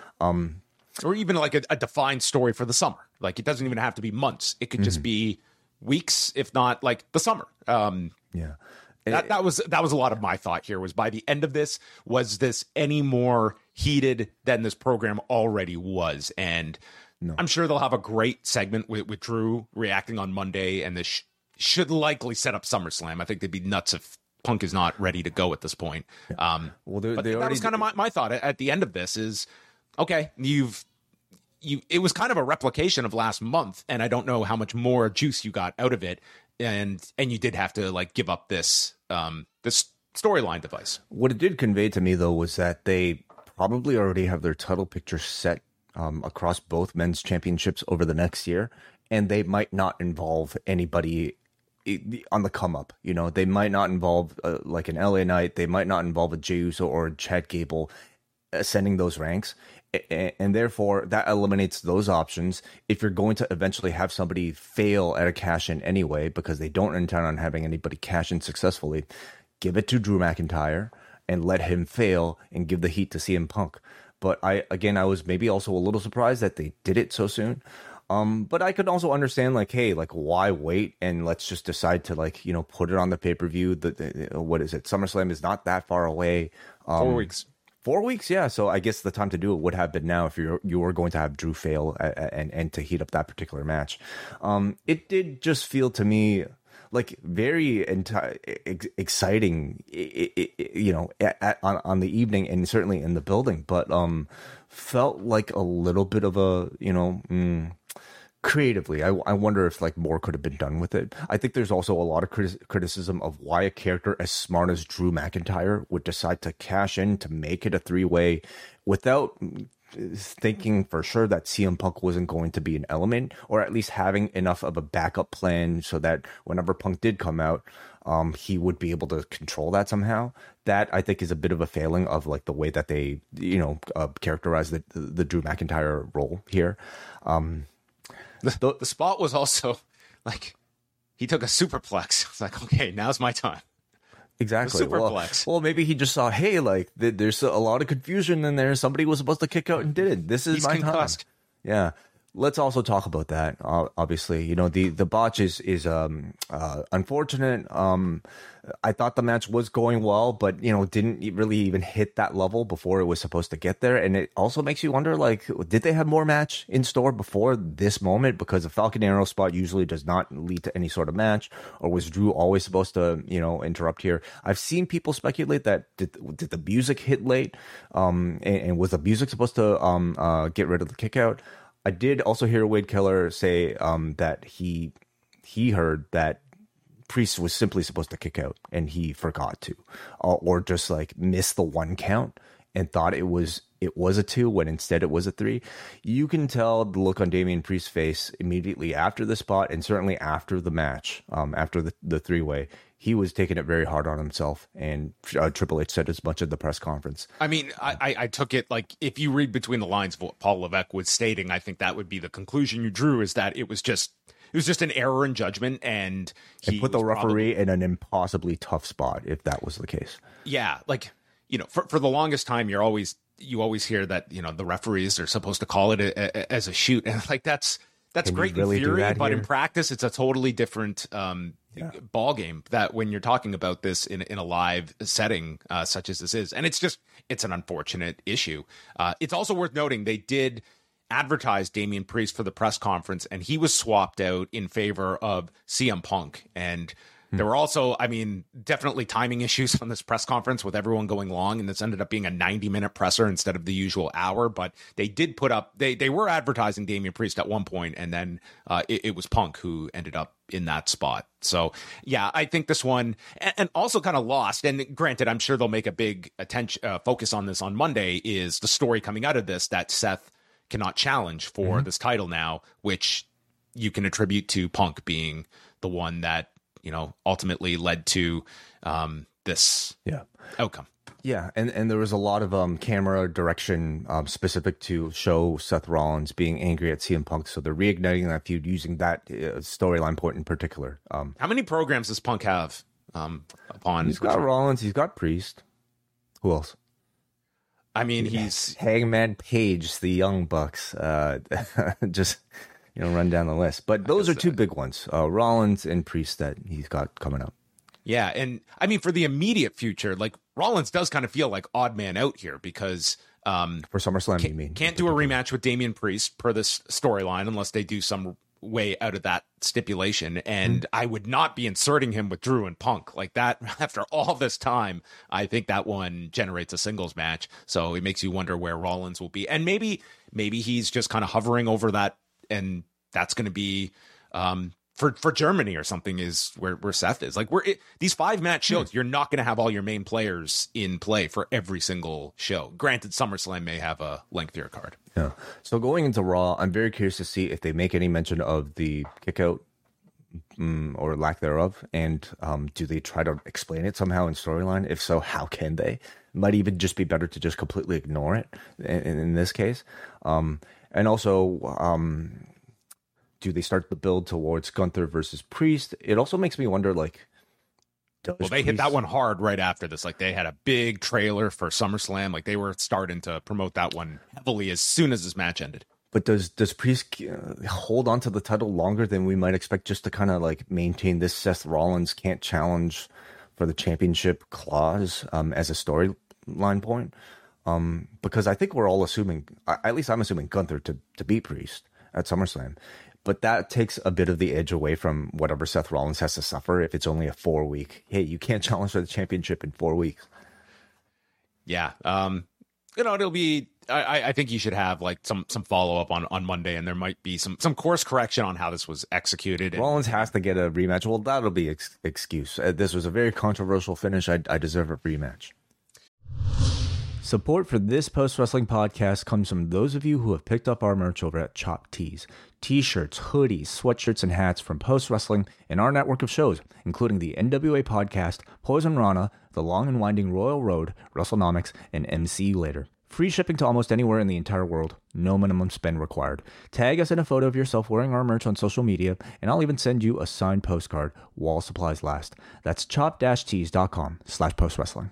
Or even like a defined story for the summer. Like it doesn't even have to be months. It could just be weeks, if not like the summer. Yeah. That was a lot of my thought here, was by the end of this, was this any more heated than this program already was? And I'm sure they'll have a great segment with Drew reacting on Monday, and this should likely set up SummerSlam. I think they'd be nuts if Punk is not ready to go at this point. Well, but that was kind of my thought at the end of this is, okay, it was kind of a replication of last month, and I don't know how much more juice you got out of it. And you did have to like give up this storyline device. What it did convey to me though was that they probably already have their title picture set across both men's championships over the next year, and they might not involve anybody on the come up. You know, they might not involve like an LA Knight, they might not involve a Jey Uso or a Chad Gable ascending those ranks. And therefore, that eliminates those options. If you're going to eventually have somebody fail at a cash-in anyway, because they don't intend on having anybody cash in successfully, give it to Drew McIntyre and let him fail and give the heat to CM Punk. But I was maybe also a little surprised that they did it so soon. But I could also understand, like, hey, like, why wait? And let's just decide to, like, you know, put it on the pay-per-view. What is it? SummerSlam is not that far away. 4 weeks. 4 weeks, yeah. So I guess the time to do it would have been now if you were going to have Drew fail and to heat up that particular match. It did just feel to me like very exciting, you know, on the evening and certainly in the building, but felt like a little bit of a, you know, creatively, I wonder if like more could have been done with it. I think there's also a lot of criticism of why a character as smart as Drew McIntyre would decide to cash in to make it a three-way without thinking for sure that CM Punk wasn't going to be an element, or at least having enough of a backup plan so that whenever Punk did come out, he would be able to control that somehow. That I think is a bit of a failing of like the way that they, you know, characterize the Drew McIntyre role here. The spot was also like he took a superplex. It's like, okay, now's my time. Exactly. Superplex. Well, maybe he just saw, hey, like there's a lot of confusion in there. Somebody was supposed to kick out and did it. This is my concussed time. Yeah. Let's also talk about that. Obviously, you know, the botch is unfortunate. I thought the match was going well, but, you know, didn't really even hit that level before it was supposed to get there. And it also makes you wonder, like, did they have more match in store before this moment? Because the Falcon Arrow spot usually does not lead to any sort of match. Or was Drew always supposed to, you know, interrupt here? I've seen people speculate that did the music hit late? And was the music supposed to get rid of the kick out? I did also hear Wade Keller say that he heard that Priest was simply supposed to kick out and he forgot to, or just like miss the 1 count and thought it was a 2 when instead it was a 3. You can tell the look on Damian Priest's face immediately after the spot, and certainly after the match, after the 3-way. He was taking it very hard on himself, and Triple H said as much at the press conference. I mean, I took it like, if you read between the lines of what Paul Levesque was stating, I think that would be the conclusion you drew, is that it was just an error in judgment, and he put the referee in an impossibly tough spot if that was the case. Yeah, like, you know, for the longest time, you always hear that, you know, the referees are supposed to call it as a shoot, and like that's great in theory, but in practice, it's a totally different ball game. That when you're talking about this in a live setting such as this is, and it's an unfortunate issue. It's also worth noting they did advertise Damian Priest for the press conference, and he was swapped out in favor of CM Punk. And there were also, I mean, definitely timing issues on this press conference with everyone going long, and this ended up being a 90-minute presser instead of the usual hour. But they did put up, they were advertising Damian Priest at one point, and then it was Punk who ended up in that spot. So yeah, I think this one, and also kind of lost, and granted, I'm sure they'll make a big focus on this on Monday, is the story coming out of this that Seth cannot challenge for this title now, which you can attribute to Punk being the one that, you know, ultimately led to this outcome. Yeah, and there was a lot of camera direction specific to show Seth Rollins being angry at CM Punk, so they're reigniting that feud using that storyline point in particular. How many programs does Punk have upon? He's got Rollins, he's got Priest. Who else? I mean, he's Hangman Page, the Young Bucks. Just, you know, run down the list. But those are two big ones, Rollins and Priest, that he's got coming up. Yeah, and I mean, for the immediate future, like, Rollins does kind of feel like odd man out here because for SummerSlam, you mean? Can't do a rematch with Damian Priest per this storyline unless they do some way out of that stipulation. And I would not be inserting him with Drew and Punk like that after all this time. I think that one generates a singles match, so it makes you wonder where Rollins will be. And maybe he's just kind of hovering over that, and that's going to be for Germany or something, is where Seth is. Like, these 5-match shows, you're not going to have all your main players in play for every single show. Granted, SummerSlam may have a lengthier card. Yeah. So going into Raw, I'm very curious to see if they make any mention of the kickout or lack thereof, and do they try to explain it somehow in storyline? If so, how can they? Might even just be better to just completely ignore it in this case. And also, do they start the build towards Gunther versus Priest? It also makes me wonder, like, they hit that one hard right after this. Like, they had a big trailer for SummerSlam. Like, they were starting to promote that one heavily as soon as this match ended. But does Priest hold on to the title longer than we might expect, just to kind of like maintain this Seth Rollins can't challenge for the championship clause as a storyline point? Because I think we're all assuming, at least I'm assuming, Gunther to beat Priest at SummerSlam. But that takes a bit of the edge away from whatever Seth Rollins has to suffer if it's only a 4-week. Hey, you can't challenge for the championship in 4 weeks. Yeah. You know, it'll be, I think you should have like some follow up on Monday, and there might be some course correction on how this was executed. Rollins has to get a rematch. Well, that'll be excuse. This was a very controversial finish. I deserve a rematch. Support for this post-wrestling podcast comes from those of you who have picked up our merch over at Chopped Tees. T-shirts, hoodies, sweatshirts, and hats from Post Wrestling and our network of shows, including the NWA Podcast, Poison Rana, The Long and Winding Royal Road, WrestleNomics, and MC Later. Free shipping to almost anywhere in the entire world. No minimum spend required. Tag us in a photo of yourself wearing our merch on social media, and I'll even send you a signed postcard while supplies last. That's chop-tees.com/postwrestling.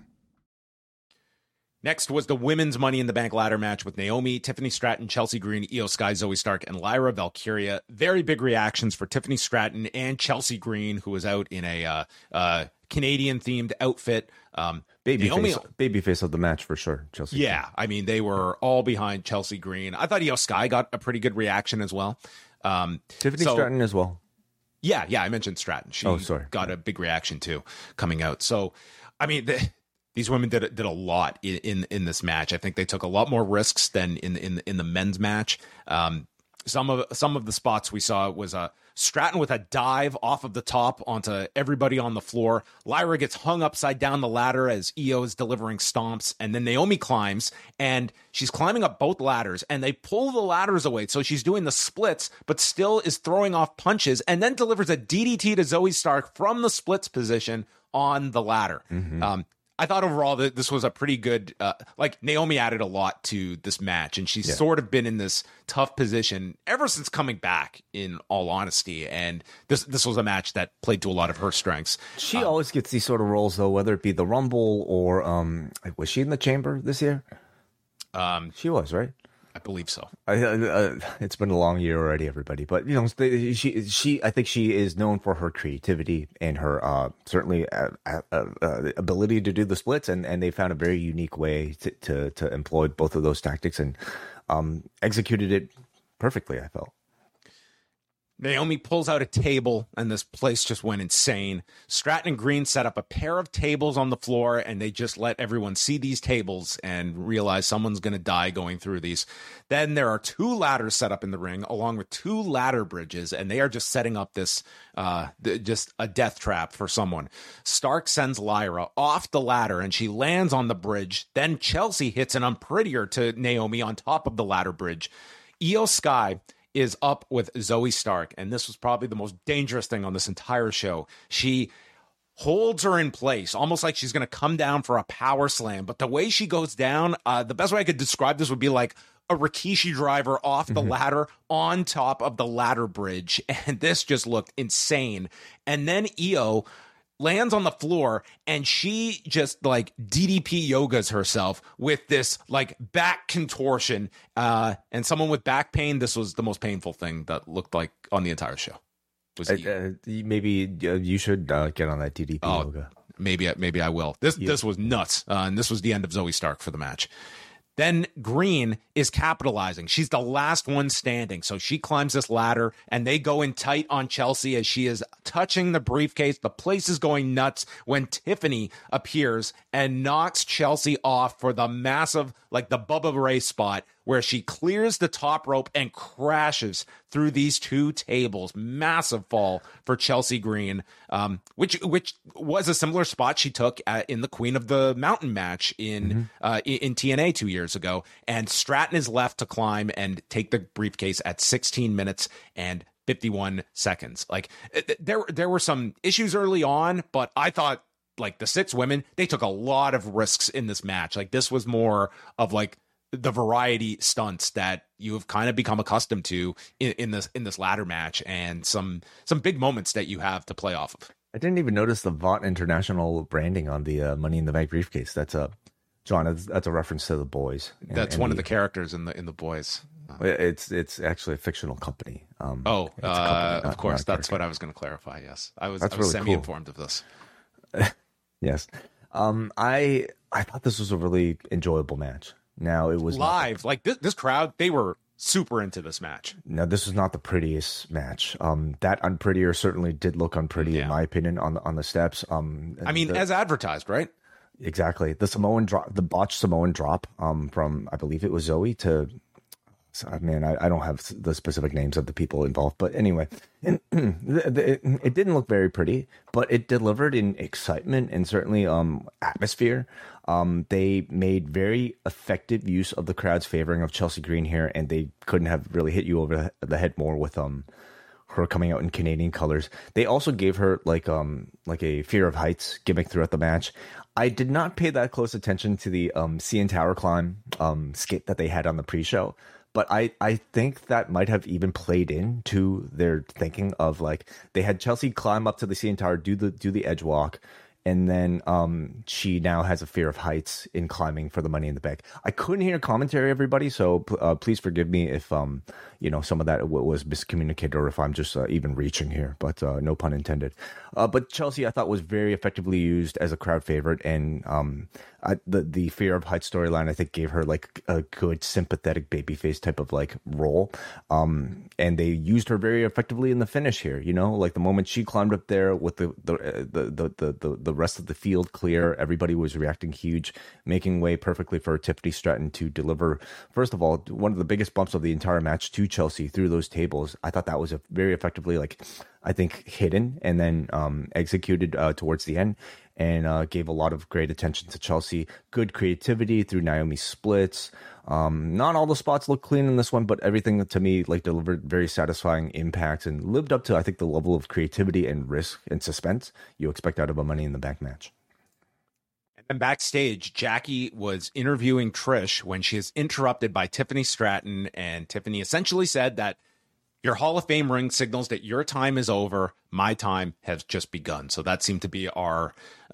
Next was the women's Money in the Bank ladder match with Naomi, Tiffany Stratton, Chelsea Green, Io Sky, Zoe Stark, and Lyra Valkyria. Very big reactions for Tiffany Stratton and Chelsea Green, who was out in a Canadian-themed outfit. Babyface of the match for sure, Chelsea. Yeah, I mean, they were all behind Chelsea Green. I thought Io Sky got a pretty good reaction as well. Tiffany Stratton as well. Yeah, I mentioned Stratton. She got a big reaction too coming out. So, I mean, these women did a lot in this match. I think they took a lot more risks than in the men's match. some of the spots we saw was Stratton with a dive off of the top onto everybody on the floor. Lyra gets hung upside down the ladder as Io is delivering stomps, and then Naomi climbs, and she's climbing up both ladders, and they pull the ladders away, so she's doing the splits, but still is throwing off punches, and then delivers a DDT to Zoe Stark from the splits position on the ladder. I thought overall that this was a pretty good, Naomi added a lot to this match, and she's sort of been in this tough position ever since coming back, in all honesty. And this was a match that played to a lot of her strengths. She always gets these sort of roles, though, whether it be the Rumble or, was she in the Chamber this year? She was, right? I believe so. It's been a long year already, everybody. But I think she is known for her creativity and her certainly ability to do the splits, and they found a very unique way to employ both of those tactics and executed it perfectly, I felt. Naomi pulls out a table, and this place just went insane. Stratton and Green set up a pair of tables on the floor, and they just let everyone see these tables and realize someone's going to die going through these. Then there are 2 ladders set up in the ring, along with 2 ladder bridges, and they are just setting up this, just a death trap for someone. Stark sends Lyra off the ladder, and she lands on the bridge. Then Chelsea hits an unprettier to Naomi on top of the ladder bridge. Io Sky is up with Zoe Stark, and this was probably the most dangerous thing on this entire show. She holds her in place, almost like she's going to come down for a power slam, but the way she goes down, the best way I could describe this would be like a Rikishi driver off the ladder on top of the ladder bridge, and this just looked insane. And then Io lands on the floor, and she just like DDP yogas herself with this like back contortion, and someone with back pain. This was the most painful thing that looked like on the entire show. Maybe you should get on that DDP yoga. Maybe I will. This was nuts, and this was the end of Zoe Stark for the match. Then Green is capitalizing. She's the last one standing. So she climbs this ladder, and they go in tight on Chelsea as she is touching the briefcase. The place is going nuts when Tiffany appears and knocks Chelsea off for the massive, like the Bubba Ray spot, where she clears the top rope and crashes through these 2 tables. Massive fall for Chelsea Green, which was a similar spot she took in the Queen of the Mountain match in TNA 2 years ago. And Stratton is left to climb and take the briefcase at 16 minutes and 51 seconds. Like there were some issues early on, but I thought like the 6 women, they took a lot of risks in this match. Like this was more of like the variety stunts that you have kind of become accustomed to in this ladder match, and some big moments that you have to play off of. I didn't even notice the Vought International branding on the Money in the Bank briefcase. That's John. That's a reference to the Boys. That's one of the characters in the Boys. It's actually a fictional company. Of course, that's what I was going to clarify. Yes, I was really semi-informed of this. Yes, I thought this was a really enjoyable match. Now it was live, like this crowd, they were super into this match. Now this was not the prettiest match. That unprettier certainly did look unpretty in my opinion on the steps. As advertised, right? Exactly. The botched Samoan drop from I believe it was Zoe to. I don't have the specific names of the people involved, but anyway, it didn't look very pretty, but it delivered in excitement and certainly atmosphere. They made very effective use of the crowd's favoring of Chelsea Green here, and they couldn't have really hit you over the head more with her coming out in Canadian colors. They also gave her like a fear of heights gimmick throughout the match. I did not pay that close attention to the CN Tower climb skit that they had on the pre-show. But I think that might have even played into their thinking of like they had Chelsea climb up to the CN Tower, do the edge walk, and then she now has a fear of heights in climbing for the Money in the Bank. I couldn't hear commentary, everybody, so please forgive me if some of that was miscommunicated or if I'm just even reaching here, but no pun intended. But Chelsea, I thought, was very effectively used as a crowd favorite, and the fear of heights storyline, I think, gave her like a good sympathetic babyface type of like role, and they used her very effectively in the finish here. Like the moment she climbed up there with the rest of the field clear. Everybody was reacting huge, making way perfectly for Tiffany Stratton to deliver, first of all, one of the biggest bumps of the entire match to Chelsea through those tables. I thought that was a very effectively, I think, hidden and then executed towards the end, and gave a lot of great attention to Chelsea. Good creativity through Naomi's splits. Not all the spots look clean in this one, but everything to me delivered very satisfying impacts and lived up to, I think, the level of creativity and risk and suspense you expect out of a Money in the Bank match. And backstage, Jackie was interviewing Trish when she is interrupted by Tiffany Stratton, and Tiffany essentially said that your Hall of Fame ring signals that your time is over. My time has just begun. So that seemed to be our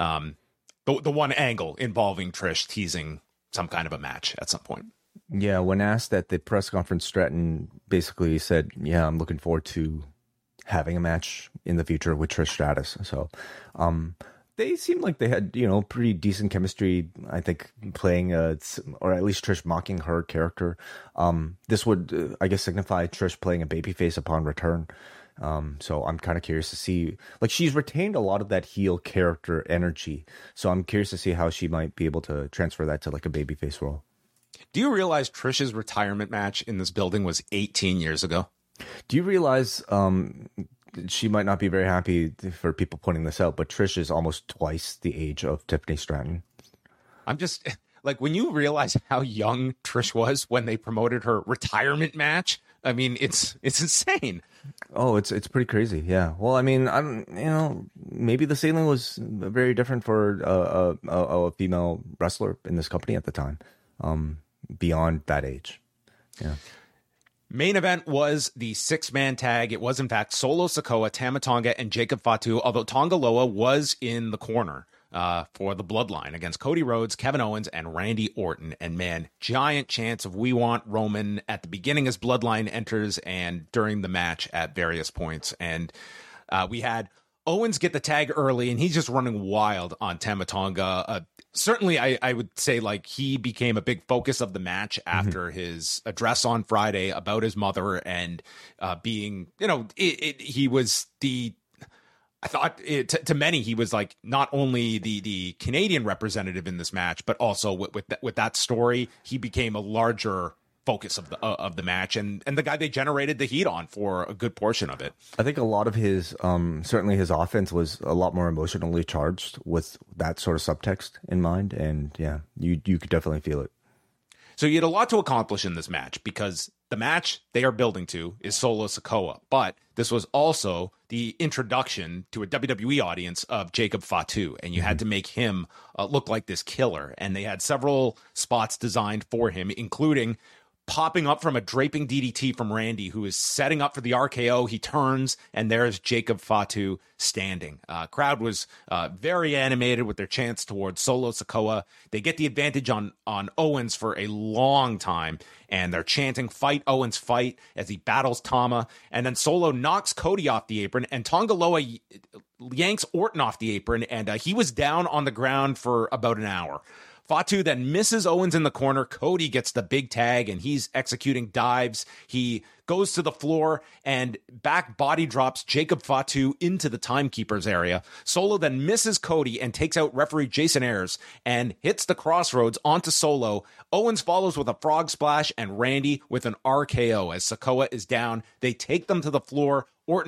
the one angle involving Trish teasing some kind of a match at some point. Yeah, when asked at the press conference, Stratton basically said, yeah, I'm looking forward to having a match in the future with Trish Stratus. So they seemed like they had, pretty decent chemistry, I think, playing, or at least Trish mocking her character. This would, I guess, signify Trish playing a babyface upon return. So I'm kind of curious to see, she's retained a lot of that heel character energy. So I'm curious to see how she might be able to transfer that to a babyface role. Do you realize Trish's retirement match in this building was 18 years ago? Do you realize she might not be very happy for people pointing this out, but Trish is almost twice the age of Tiffany Stratton. I'm just when you realize how young Trish was when they promoted her retirement match, I mean, it's insane. Oh, it's pretty crazy. Yeah. Well, I mean, maybe the ceiling was very different for a female wrestler in this company at the time. Beyond that age. Yeah. Main event was the 6-man tag. It was, in fact, Solo Sikoa, Tama Tonga, and Jacob Fatu, although Tonga Loa was in the corner for the Bloodline against Cody Rhodes, Kevin Owens, and Randy Orton. And man, giant chance of "We Want Roman" at the beginning as Bloodline enters and during the match at various points. And we had Owens get the tag early, and he's just running wild on Tama Tonga. Certainly, I would say he became a big focus of the match after his address on Friday about his mother and being, he was I thought to many, he was not only the Canadian representative in this match, but also with that story, he became a larger focus of the match and the guy they generated the heat on for a good portion of it. I think a lot of his certainly his offense was a lot more emotionally charged with that sort of subtext in mind, and yeah, you could definitely feel it. So you had a lot to accomplish in this match because the match they are building to is Solo Sikoa, but this was also the introduction to a WWE audience of Jacob Fatu, and you had to make him look like this killer, and they had several spots designed for him, including popping up from a draping DDT from Randy, who is setting up for the RKO. He turns, and there's Jacob Fatu standing. Crowd was very animated with their chants towards Solo Sikoa. They get the advantage on Owens for a long time, and they're chanting, "Fight, Owens, fight," as he battles Tama. And then Solo knocks Cody off the apron, and Tonga Loa yanks Orton off the apron, and he was down on the ground for about an hour. Fatu then misses Owens in the corner. Cody gets the big tag, and he's executing dives. He goes to the floor and back body drops Jacob Fatu into the timekeeper's area. Solo then misses Cody and takes out referee Jason Ayers and hits the crossroads onto Solo. Owens follows with a frog splash and Randy with an RKO as Sikoa is down. They take them to the floor.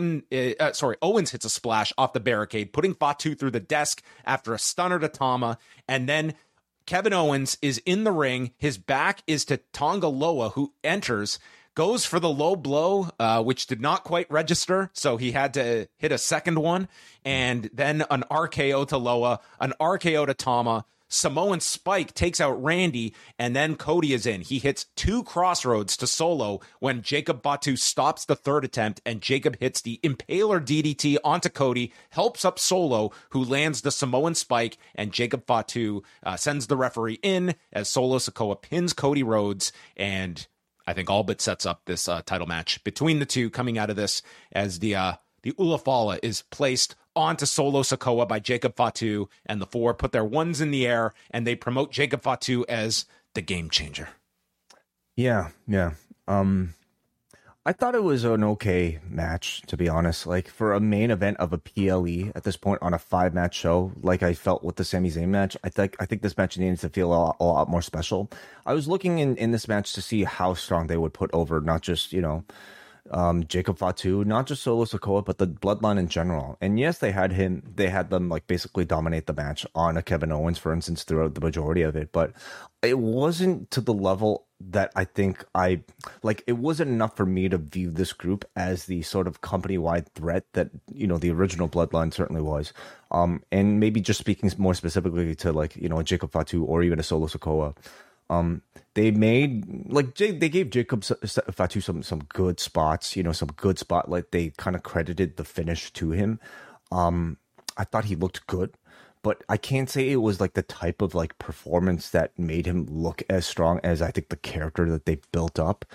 Owens hits a splash off the barricade, putting Fatu through the desk after a stunner to Tama, and then Kevin Owens is in the ring. His back is to Tonga Loa, who enters, goes for the low blow, which did not quite register, so he had to hit a second one, and then an RKO to Loa, an RKO to Tama. Samoan Spike takes out Randy, and then Cody is in. He hits 2 crossroads to Solo when Jacob Fatu stops the third attempt, and Jacob hits the Impaler DDT onto Cody, helps up Solo, who lands the Samoan Spike, and Jacob Fatu sends the referee in as Solo Sikoa pins Cody Rhodes, and I think all but sets up this title match between the two coming out of this as the Ulafala is placed onto Solo Sikoa by Jacob Fatu, and the 4 put their ones in the air, and they promote Jacob Fatu as the game changer. Yeah. I thought it was an okay match, to be honest. Like, for a main event of a PLE at this point on a 5-match show, like I felt with the Sami Zayn match, I think this match needed to feel a lot more special. I was looking in this match to see how strong they would put over not just, Jacob Fatu, not just Solo Sikoa, but the Bloodline in general. And yes, they had them like basically dominate the match on a Kevin Owens, for instance, throughout the majority of it. But it wasn't to the level that I think it wasn't enough for me to view this group as the sort of company-wide threat that, the original Bloodline certainly was. And maybe just speaking more specifically to a Jacob Fatu or even a Solo Sikoa. They gave Jacob Fatu some good spots, some good spotlight. They kind of credited the finish to him. I thought he looked good, but I can't say it was like the type of like performance that made him look as strong as I think the character that they built up.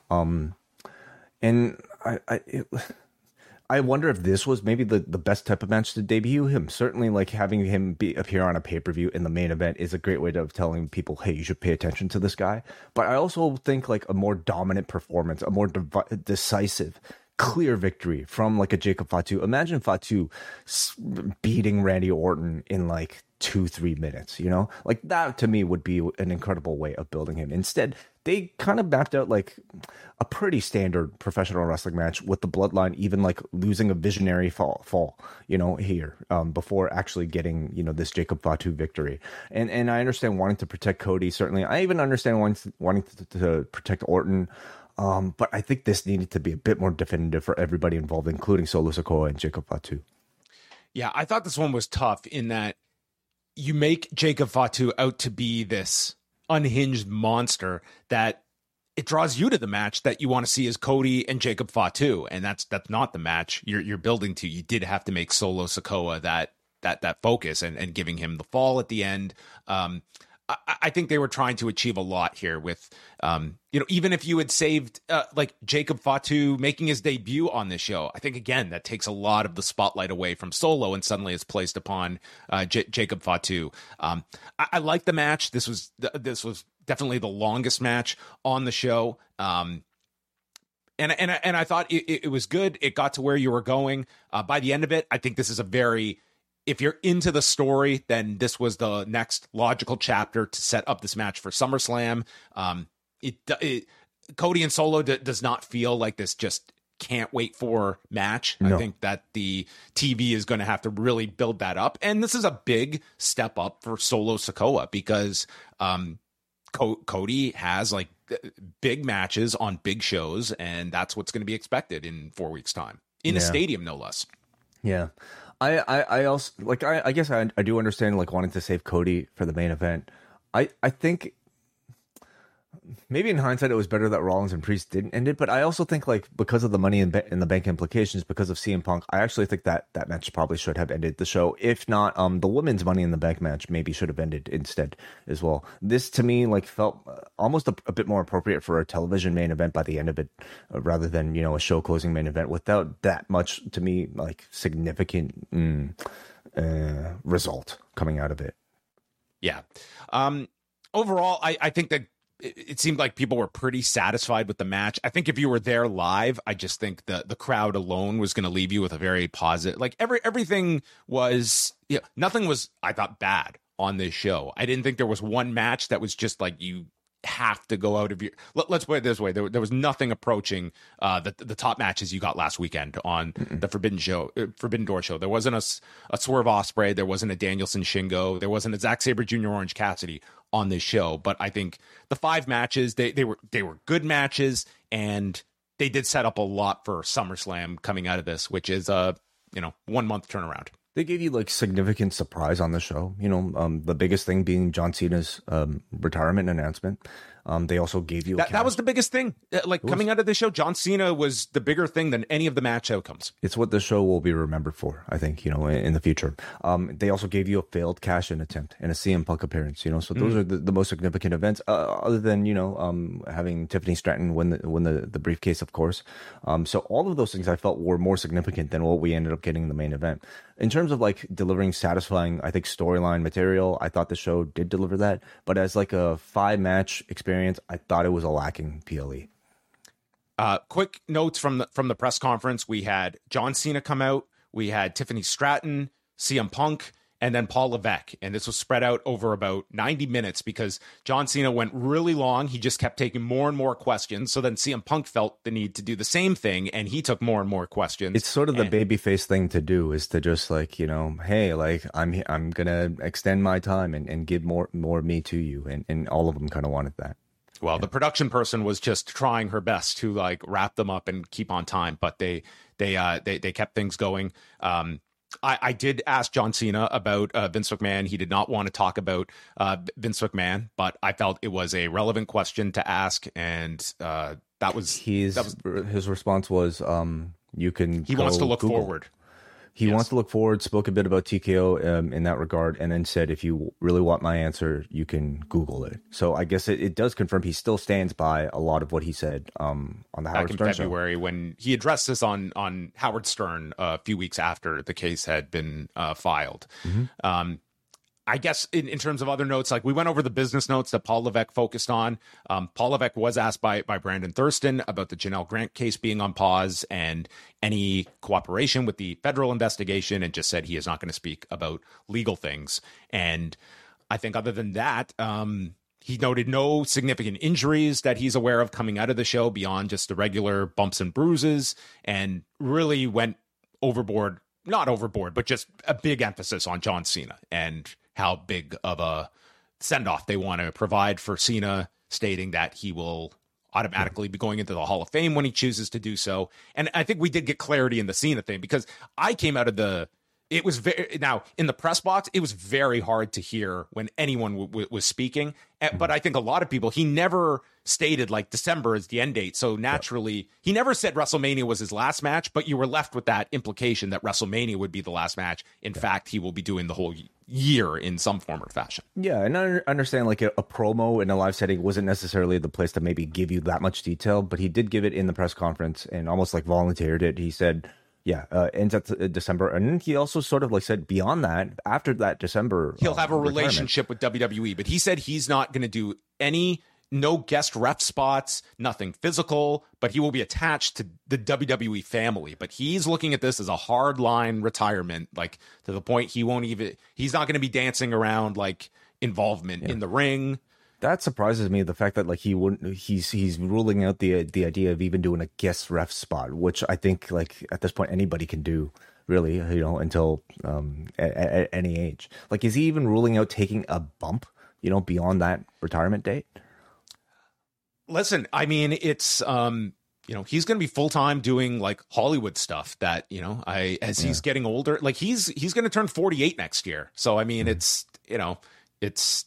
And I wonder if this was maybe the best type of match to debut him. Certainly, like having him appear on a pay-per-view in the main event is a great way of telling people, hey, you should pay attention to this guy. But I also think like a more dominant performance, a more decisive, clear victory from like a Jacob Fatu. Imagine Fatu beating Randy Orton in like 2-3 minutes, like that to me would be an incredible way of building him. Instead, they kind of mapped out like a pretty standard professional wrestling match with the Bloodline, even like losing a visionary fall, here before actually getting, this Jacob Fatu victory. And I understand wanting to protect Cody. Certainly, I even understand wanting to protect Orton. But I think this needed to be a bit more definitive for everybody involved, including Solo Sikoa and Jacob Fatu. Yeah, I thought this one was tough in that you make Jacob Fatu out to be this unhinged monster that it draws you to the match that you want to see as Cody and Jacob Fatu, and that's not the match you're building to. You did have to make Solo Sikoa that focus and giving him the fall at the end. I think they were trying to achieve a lot here with, even if you had saved like Jacob Fatu making his debut on this show, I think, again, that takes a lot of the spotlight away from Solo and suddenly it's placed upon Jacob Fatu. I like the match. This was definitely the longest match on the show. And I thought it was good. It got to where you were going. By the end of it, I think this is if you're into the story, then this was the next logical chapter to set up this match for SummerSlam. Cody and Solo does not feel like this just can't wait for match. No. I think that the TV is going to have to really build that up. And this is a big step up for Solo Sikoa because Cody has like big matches on big shows, and that's what's going to be expected in 4 weeks' time in a stadium, no less. Yeah. I also I guess I do understand like wanting to save Cody for the main event. I think maybe in hindsight it was better that Rollins and Priest didn't end it, but I also think like because of the Money in the Bank implications, because of CM Punk, I actually think that match probably should have ended the show. If not, the women's Money in the Bank match maybe should have ended instead as well. This to me like felt almost a bit more appropriate for a television main event by the end of it, rather than a show closing main event without that much to me like significant result coming out of it. Yeah. Overall, I think that it seemed like people were pretty satisfied with the match. I think if you were there live, I just think the crowd alone was going to leave you with a very positive, like everything was, nothing was, I thought, bad on this show. I didn't think there was one match that was just like, you have to go out of your, let's put it this way. There was nothing approaching the top matches you got last weekend on the Forbidden Door show. There wasn't a Swerve Ospreay. There wasn't a Danielson Shingo. There wasn't a Zack Sabre Jr. Orange Cassidy on this show. But I think the 5 matches, they were good matches, and they did set up a lot for SummerSlam coming out of this, which is 1 month turnaround. They gave you like significant surprise on the show. The biggest thing being John Cena's retirement announcement. They also gave you that was the biggest thing. Coming out of the show, John Cena was the bigger thing than any of the match outcomes. It's what the show will be remembered for, I think, in the future. They also gave you a failed cash-in attempt and a CM Punk appearance, so those are the most significant events, other than, having Tiffany Stratton win the briefcase, of course. So all of those things I felt were more significant than what we ended up getting in the main event. In terms of like delivering satisfying, I think, storyline material, I thought the show did deliver that. But as like a 5-match experience, I thought it was a lacking PLE. Quick notes from the press conference. We had John Cena come out. We had Tiffany Stratton, CM Punk, and then Paul Levesque. And this was spread out over about 90 minutes because John Cena went really long. He just kept taking more and more questions. So then CM Punk felt the need to do the same thing, and he took more and more questions. It's sort of the babyface thing to do, is to just like, you know, hey, like I'm gonna extend my time and give more of me to you, and all of them kind of wanted that. Well, the production person was just trying her best to like wrap them up and keep on time, but they kept things going. I did ask John Cena about Vince McMahon. He did not want to talk about Vince McMahon, but I felt it was a relevant question to ask, and his response was, "You can." He wants to look Google. forward. He wants to look forward. Spoke a bit about TKO in that regard, and then said, "If you really want my answer, you can Google it." So I guess it does confirm he still stands by a lot of what he said on the Howard Stern show. Back in February, when he addressed this on Howard Stern a few weeks after the case had been filed. Mm-hmm. I guess in terms of other notes, like we went over the business notes that Paul Levesque focused on. Paul Levesque was asked by Brandon Thurston about the Janelle Grant case being on pause and any cooperation with the federal investigation, and just said he is not going to speak about legal things. And I think other than that, he noted no significant injuries that he's aware of coming out of the show beyond just the regular bumps and bruises, and really went overboard. Not overboard, but just a big emphasis on John Cena and how big of a send-off they want to provide for Cena, stating that he will automatically be going into the Hall of Fame when he chooses to do so. And I think we did get clarity in the Cena thing, because I came out of it was now in the press box, it was very hard to hear when anyone was speaking. But I think a lot of people, he never stated like December is the end date. So naturally, he never said WrestleMania was his last match, but you were left with that implication that WrestleMania would be the last match. In fact, he will be doing the whole year in some form or fashion. Yeah, and I understand like a promo in a live setting wasn't necessarily the place to maybe give you that much detail, but he did give it in the press conference and almost like volunteered it. He said, ends at December. And he also sort of like said beyond that, after that December, he'll have a relationship with WWE, but he said he's not going to do no guest ref spots, nothing physical, but he will be attached to the WWE family. But he's looking at this as a hardline retirement, like to the point he's not going to be dancing around like involvement in the ring. That surprises me, the fact that like he's ruling out the idea of even doing a guest ref spot, which I think like at this point anybody can do, really, you know, until at any age. Like, is he even ruling out taking a bump, you know, beyond that retirement date? Listen, I mean, it's you know, he's going to be full time doing like Hollywood stuff that, you know, he's getting older, like he's going to turn 48 next year. So I mean, it's, you know, it's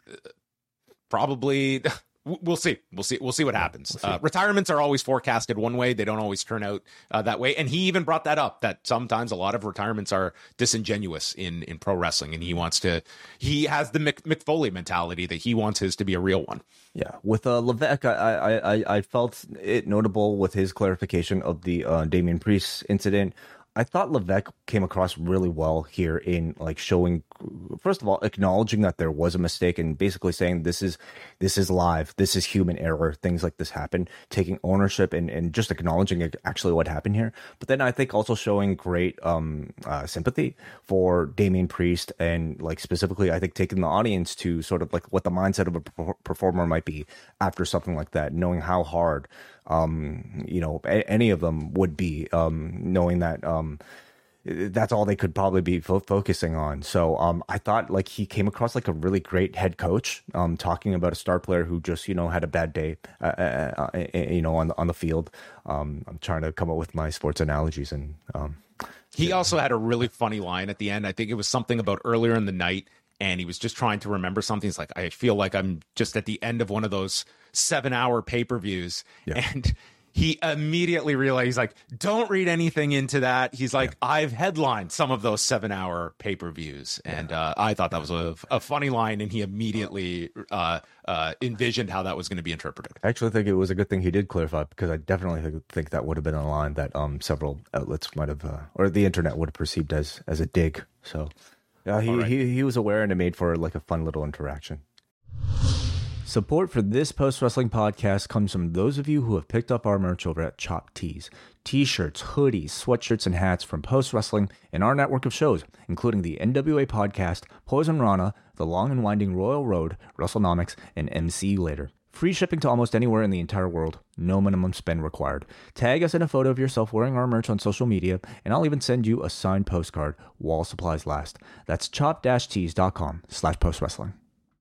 probably we'll see what happens. Retirements are always forecasted one way. They don't always turn out that way. And he even brought that up, that sometimes a lot of retirements are disingenuous in pro wrestling. And he has the Mick Foley mentality that he wants his to be a real one. Yeah. With Levesque, I felt it notable with his clarification of the Damian Priest incident. I thought Levesque came across really well here in like showing, first of all, acknowledging that there was a mistake and basically saying this is live, this is human error, things like this happen, taking ownership and just acknowledging actually what happened here. But then I think also showing great sympathy for Damian Priest, and like specifically I think taking the audience to sort of like what the mindset of a performer might be after something like that, knowing how hard you know, any of them would be, knowing that that's all they could probably be focusing on. So I thought like he came across like a really great head coach, talking about a star player who just, you know, had a bad day, you know, on the field. I'm trying to come up with my sports analogies, and he also had a really funny line at the end. I think it was something about earlier in the night, and he was just trying to remember something. He's like, I feel like I'm just at the end of one of those 7-hour pay-per-views. Yeah. And he immediately realized, he's like, don't read anything into that. He's like, I've headlined some of those 7-hour pay-per-views. And I thought that was a funny line, and he immediately envisioned how that was going to be interpreted. I actually think it was a good thing he did clarify, because I definitely think that would have been a line that several outlets might have, or the internet would have perceived as a dig. So yeah, he was aware, and it made for like a fun little interaction. Support for this post-wrestling podcast comes from those of you who have picked up our merch over at Chop Tees. T-shirts, hoodies, sweatshirts, and hats from Post Wrestling and our network of shows, including the NWA Podcast, Poison Rana, The Long and Winding Royal Road, WrestleNomics, and MC Later. Free shipping to almost anywhere in the entire world. No minimum spend required. Tag us in a photo of yourself wearing our merch on social media, and I'll even send you a signed postcard while supplies last. That's chop-tees.com/postwrestling.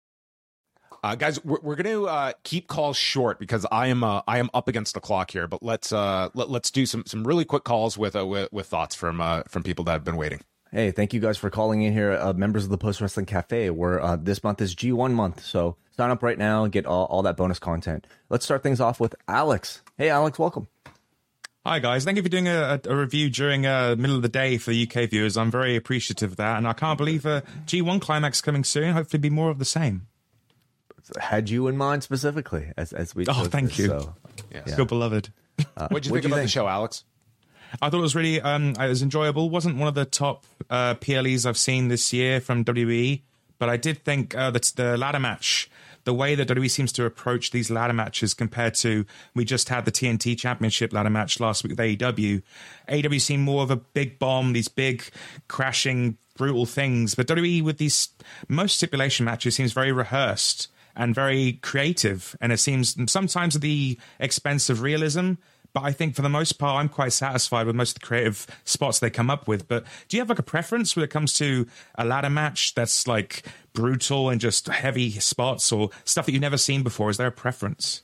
Guys, we're going to keep calls short because I am up against the clock here. But let's do some really quick calls with thoughts from people that have been waiting. Hey, thank you guys for calling in here, members of the Post Wrestling Cafe. Where this month is G1 month, so sign up right now and get all that bonus content. Let's start things off with Alex. Hey, Alex, welcome. Hi, guys. Thank you for doing a review during middle of the day for the UK viewers. I'm very appreciative of that, and I can't believe a G1 climax coming soon. Hopefully, be more of the same. Had you in mind specifically as we thank you. So, yes. Still beloved. What'd you think about the show, Alex? I thought it was really it was enjoyable. Wasn't one of the top PLEs I've seen this year from WWE, but I did think that the ladder match, the way that WWE seems to approach these ladder matches compared to, we just had the TNT Championship ladder match last week with AEW. AEW seemed more of a big bomb, these big crashing brutal things, but WWE with these most stipulation matches seems very rehearsed and very creative, and it seems sometimes at the expense of realism. But I think for the most part, I'm quite satisfied with most of the creative spots they come up with. But do you have like a preference when it comes to a ladder match that's like brutal and just heavy spots or stuff that you've never seen before? Is there a preference?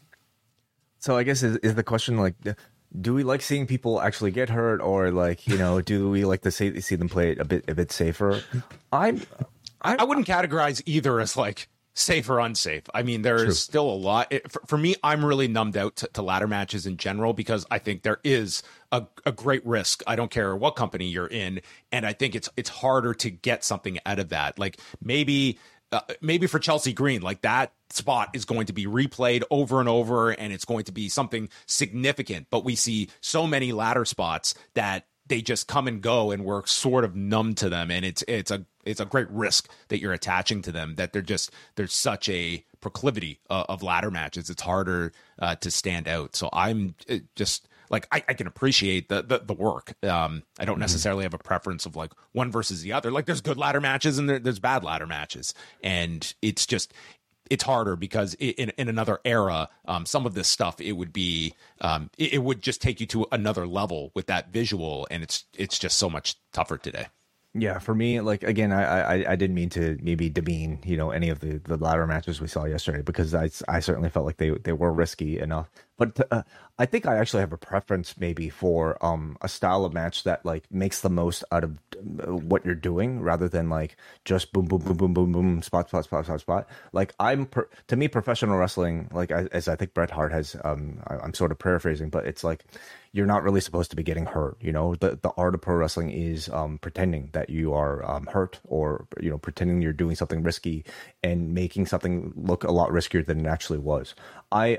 So I guess is the question like, do we like seeing people actually get hurt, or like, you know, do we like to see them play it a bit safer? I wouldn't categorize either as like safe or unsafe. I mean, there is still a lot. For me, I'm really numbed out to ladder matches in general because I think there is a great risk. I don't care what company you're in, and I think it's harder to get something out of that. Like maybe for Chelsea Green, like that spot is going to be replayed over and over, and it's going to be something significant. But we see so many ladder spots that they just come and go, and we're sort of numb to them, and it's a great risk that you're attaching to them, that there's such a proclivity of ladder matches. It's harder to stand out. So I'm just like, I can appreciate the work. I don't necessarily have a preference of like one versus the other. Like there's good ladder matches and there's bad ladder matches. And it's harder because in another era, some of this stuff, it would be, it would just take you to another level with that visual. And it's just so much tougher today. Yeah, for me, like, again, I didn't mean to maybe demean, you know, any of the ladder matches we saw yesterday, because I certainly felt like they were risky enough. But I think I actually have a preference maybe for a style of match that like makes the most out of what you're doing, rather than like just boom, boom, boom, boom, boom, boom, spot. Like to me, professional wrestling, like as I think Bret Hart has, I'm sort of paraphrasing, but it's like, you're not really supposed to be getting hurt. You know, the art of pro wrestling is pretending that you are hurt, or, you know, pretending you're doing something risky and making something look a lot riskier than it actually was. I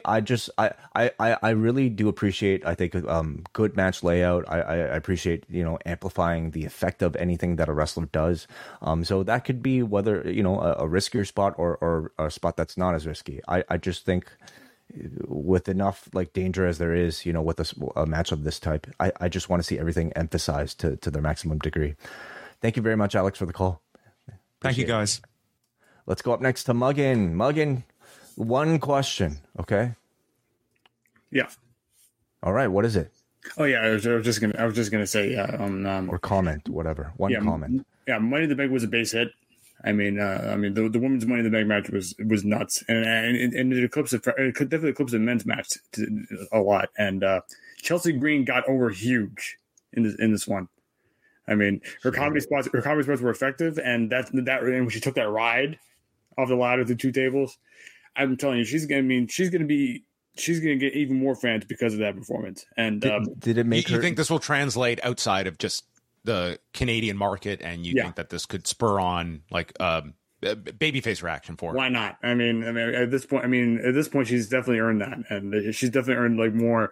really do appreciate, I think, good match layout. I appreciate, you know, amplifying the effect of anything that a wrestler does. So that could be whether, you know, a riskier spot or a spot that's not as risky. I just think, with enough like danger as there is, you know, with a match of this type, I just want to see everything emphasized to their maximum degree. Thank you very much, Alex, for the call. Thank you, guys. Let's go up next to Muggin. Muggin, one question, okay? Yeah. All right, what is it? Oh yeah, I was just gonna say or comment, whatever. Comment. Yeah, Money in the Bank was a base hit. I mean, the women's Money in the Bank match was nuts, and it definitely eclipsed the men's match a lot. And Chelsea Green got over huge in this one. I mean, her comedy spots were effective, and that when she took that ride off the ladder through two tables, I'm telling you, she's gonna get even more fans because of that performance. And did it make you think this will translate outside of just the Canadian market, and you think that this could spur on like babyface reaction for her. Why not? I mean, at this point, she's definitely earned that, and she's definitely earned like more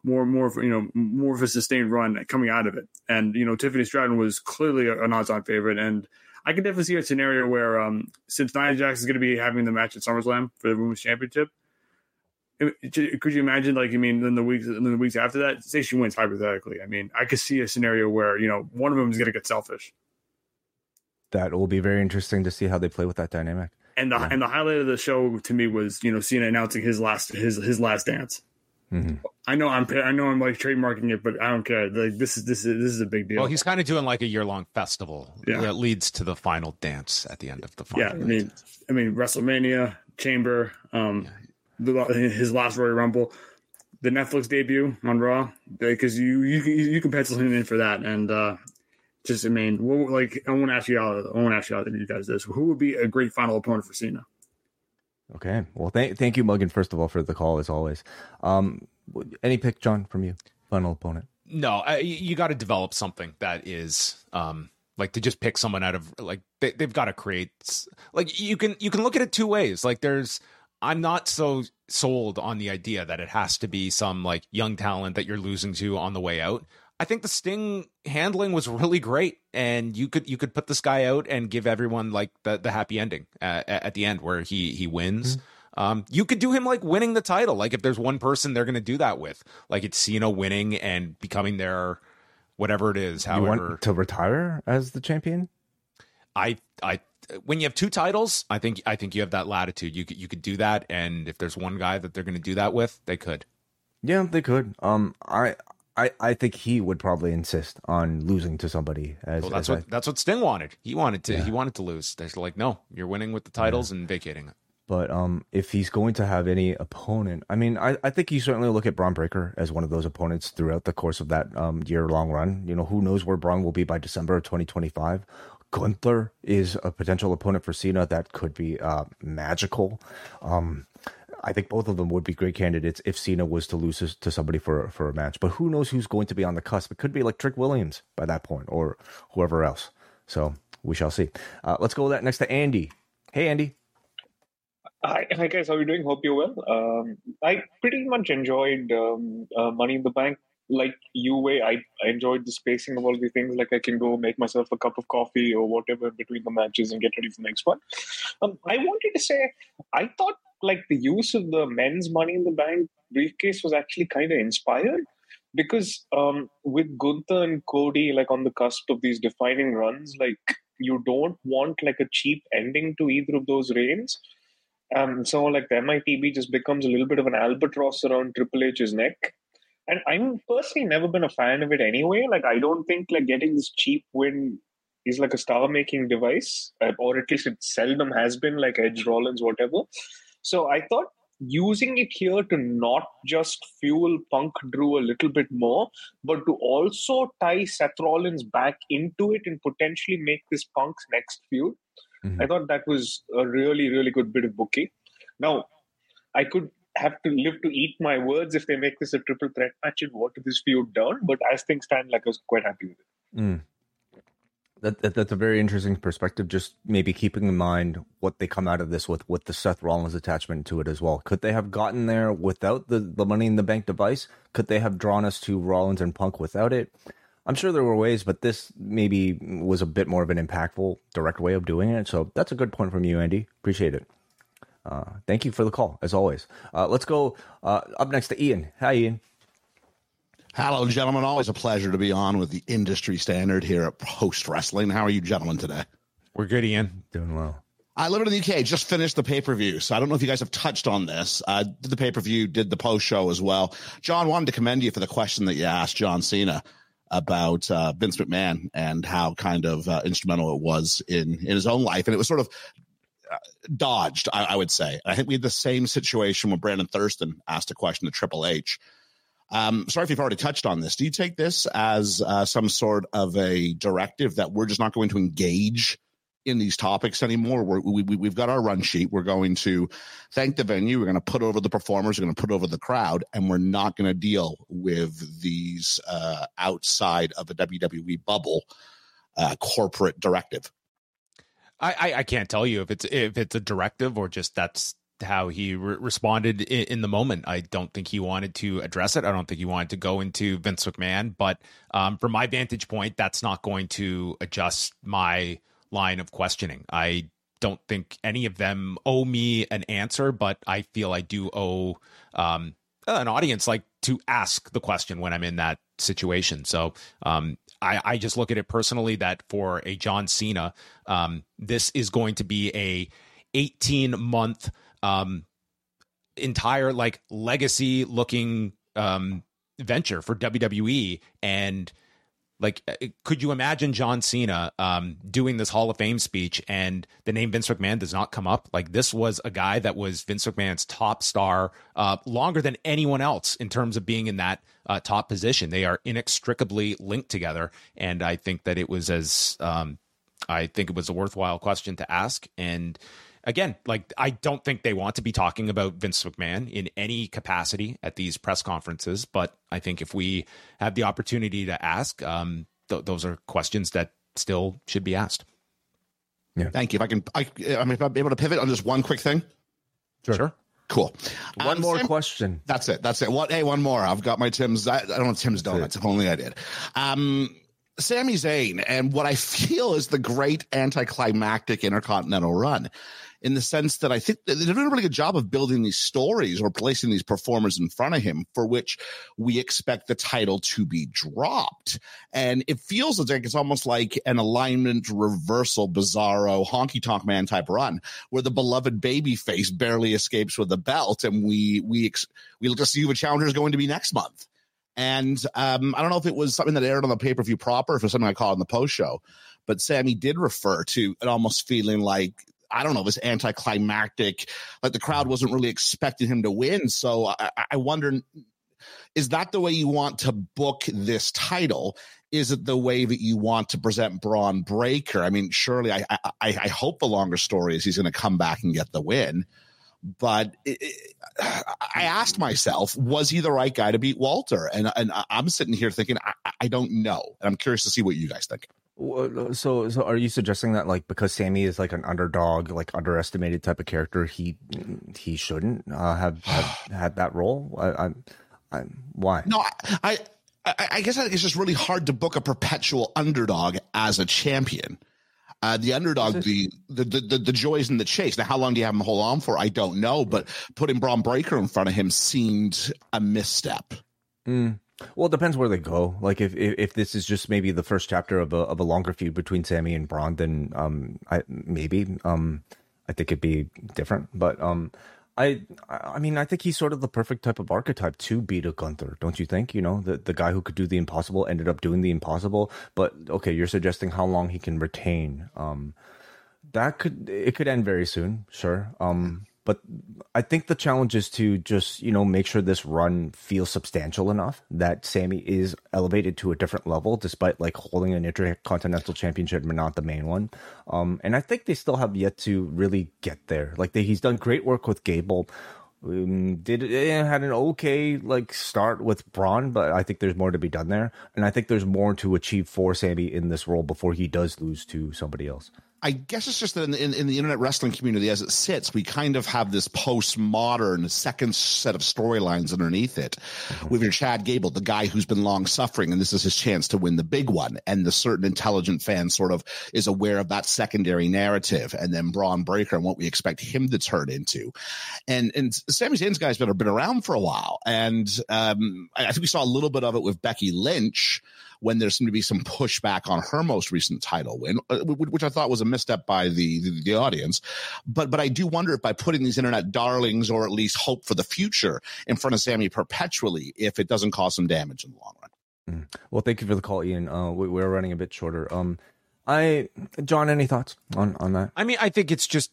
of a sustained run coming out of it. And Tiffany Stratton was clearly an odds-on favorite, and I could definitely see a scenario where, since Nia Jax is going to be having the match at SummerSlam for the Women's Championship, could you imagine, in the weeks after that, say she wins hypothetically? I mean, I could see a scenario where one of them is going to get selfish. That will be very interesting to see how they play with that dynamic. And the highlight of the show to me was Cena announcing his last dance. Mm-hmm. I know I'm like trademarking it, but I don't care. Like this is a big deal. Well, he's kind of doing like a year-long festival that leads to the final dance at the end of the final. Yeah, I mean WrestleMania, Chamber, his last Royal Rumble, the Netflix debut on Raw, because you can pencil him in for that. And I want to ask you guys this: who would be a great final opponent for Cena? Okay, well, thank you, Muggin, first of all, for the call as always. Any pick, John, from you? Final opponent? No, you got to develop something that is like to just pick someone out of like they've got to create like you can look at it two ways. Like I'm not so sold on the idea that it has to be some like young talent that you're losing to on the way out. I think the Sting handling was really great, and you could put this guy out and give everyone like the happy ending at the end where he wins. Mm-hmm. You could do him like winning the title. Like if there's one person they're going to do that with, like it's Cena winning and becoming their whatever it is. However, you want to retire as the champion? I when you have two titles, I think you have that latitude. You could do that, and if there's one guy that they're going to do that with, they could. Yeah, they could. I think he would probably insist on losing to somebody. That's what Sting wanted. He wanted to lose. They're like, no, you're winning with the titles and vacating it. But if he's going to have any opponent, I mean, I think you certainly look at Braun Breaker as one of those opponents throughout the course of that year-long run. Who knows where Braun will be by December of 2025. Gunther is a potential opponent for Cena that could be magical. I think both of them would be great candidates if Cena was to lose to somebody for a match. But who knows who's going to be on the cusp? It could be like Trick Williams by that point or whoever else. So we shall see. Let's go next to Andy. Hey, Andy. Hi guys. How are you doing? Hope you're well. I pretty much enjoyed Money in the Bank. Like I enjoyed the spacing of all the things. Like I can go make myself a cup of coffee or whatever between the matches and get ready for the next one. I wanted to say, I thought like the use of the men's Money in the Bank briefcase was actually kind of inspired because with Gunther and Cody like on the cusp of these defining runs, like you don't want like a cheap ending to either of those reigns. So like the MITB just becomes a little bit of an albatross around Triple H's neck. And I'm personally never been a fan of it anyway. Like, I don't think like getting this cheap win is like a star-making device, or at least it seldom has been, like Edge, Rollins, whatever. So I thought using it here to not just fuel Punk Drew a little bit more, but to also tie Seth Rollins back into it and potentially make this Punk's next feud. Mm-hmm. I thought that was a really, really good bit of booking. Now, I could have to live to eat my words if they make this a triple threat match and water this feud down. But as things stand, like I was quite happy with it. Mm. That's a very interesting perspective. Just maybe keeping in mind what they come out of this with the Seth Rollins attachment to it as well. Could they have gotten there without the Money in the Bank device? Could they have drawn us to Rollins and Punk without it? I'm sure there were ways, but this maybe was a bit more of an impactful, direct way of doing it. So that's a good point from you, Andy. Appreciate it. Thank you for the call, as always. Let's go up next to Ian. Hi, Ian. Hello, gentlemen. Always a pleasure to be on with the industry standard here at Post Wrestling. How are you gentlemen today? We're good, Ian. Doing well. I live in the UK, just finished the pay-per-view, so I don't know if you guys have touched on this. Did the pay-per-view, did the post-show as well. John, wanted to commend you for the question that you asked John Cena about Vince McMahon and how kind of instrumental it was in his own life. And it was sort of dodged, I would say. I think we had the same situation when Brandon Thurston asked a question to Triple H. Sorry if you've already touched on this. Do you take this as some sort of a directive that we're just not going to engage in these topics anymore? We've got our run sheet. We're going to thank the venue. We're going to put over the performers. We're going to put over the crowd, and we're not going to deal with these outside of a WWE bubble corporate directive. I can't tell you if it's a directive or just that's how he responded in the moment. I don't think he wanted to address it. I don't think he wanted to go into Vince McMahon. But from my vantage point, that's not going to adjust my line of questioning. I don't think any of them owe me an answer, but I feel I do owe an audience like to ask the question when I'm in that situation. So I just look at it personally that for a John Cena, this is going to be a 18-month entire like legacy looking venture for WWE. And like, could you imagine John Cena doing this Hall of Fame speech and the name Vince McMahon does not come up? Like, this was a guy that was Vince McMahon's top star longer than anyone else in terms of being in that top position. They are inextricably linked together. And I think that it was I think it was a worthwhile question to ask. And again, like, I don't think they want to be talking about Vince McMahon in any capacity at these press conferences. But I think if we have the opportunity to ask, those are questions that still should be asked. Yeah. Thank you. If I'm able to pivot on just one quick thing. Sure. Cool. One more question. That's it. One more. I've got my Tim's. I don't have Tim's Donuts. If only I did. Sami Zayn and what I feel is the great anticlimactic Intercontinental run, in the sense that I think they're doing a really good job of building these stories or placing these performers in front of him for which we expect the title to be dropped. And it feels like it's almost like an alignment reversal, bizarro, honky tonk man type run where the beloved babyface barely escapes with the belt. And we look to see who the challenger is going to be next month. And I don't know if it was something that aired on the pay-per-view proper, or if it was something I caught on the post show, but Sammy did refer to it almost feeling like, I don't know, this anticlimactic, like the crowd wasn't really expecting him to win. So I wonder, is that the way you want to book this title? Is it the way that you want to present Braun Breaker? I mean, surely I hope the longer story is he's going to come back and get the win. But I asked myself, was he the right guy to beat Walter? And I'm sitting here thinking, I don't know. And I'm curious to see what you guys think. So are you suggesting that, like, because Sammy is like an underdog, like underestimated type of character, he shouldn't have had that role? Why? No, I guess it's just really hard to book a perpetual underdog as a champion. The underdog, the joys in the chase. Now, how long do you have him hold on for? I don't know, but putting Braun Breaker in front of him seemed a misstep. Well, it depends where they go. Like, if this is just maybe the first chapter of a longer feud between Sammy and Braun, then I think it'd be different. But I mean, I think he's sort of the perfect type of archetype to beat a Gunther, don't you think? You know, the guy who could do the impossible ended up doing the impossible. But okay, you're suggesting how long he can retain. It could end very soon, sure. But I think the challenge is to just, make sure this run feels substantial enough that Sammy is elevated to a different level, despite like holding an Intercontinental Championship but not the main one. And I think they still have yet to really get there. Like he's done great work with Gable. Had an okay start with Braun, but I think there's more to be done there, and I think there's more to achieve for Sammy in this role before he does lose to somebody else. I guess it's just that in the internet wrestling community, as it sits, we kind of have this postmodern second set of storylines underneath it. With your Chad Gable, the guy who's been long suffering, and this is his chance to win the big one. And the certain intelligent fan sort of is aware of that secondary narrative. And then Braun Breaker and what we expect him to turn into. And Sami Zayn's guys been around for a while. And I think we saw a little bit of it with Becky Lynch, when there seemed to be some pushback on her most recent title win, which I thought was a misstep by the audience. But I do wonder if by putting these internet darlings, or at least hope for the future, in front of Sammy perpetually, if it doesn't cause some damage in the long run. Well, thank you for the call, Ian. We're running a bit shorter. John, any thoughts on that? I mean, I think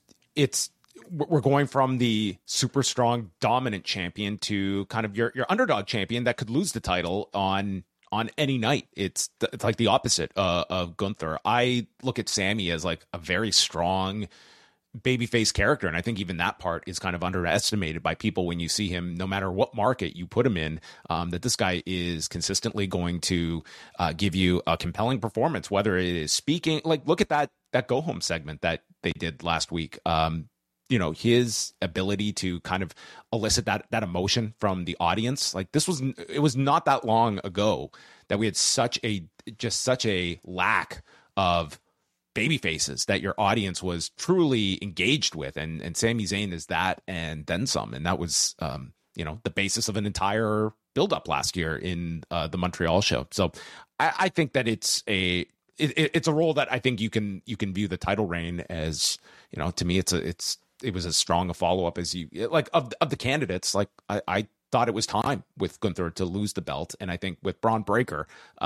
we're going from the super strong dominant champion to kind of your underdog champion that could lose the title on any night. It's like the opposite of Gunther. I look at Sammy as like a very strong babyface character. And I think even that part is kind of underestimated by people when you see him, no matter what market you put him in, that this guy is consistently going to give you a compelling performance, whether it is speaking, like look at that go home segment that they did last week. His ability to kind of elicit that emotion from the audience. Like it was not that long ago that we had such a lack of baby faces that your audience was truly engaged with. And Sami Zayn is that and then some. And that was, the basis of an entire buildup last year in the Montreal show. So I think that it's a role that I think you can view the title reign as, to me, it was as strong a follow-up as you like of the candidates. Like I thought it was time with Gunther to lose the belt. And I think with Braun Breaker,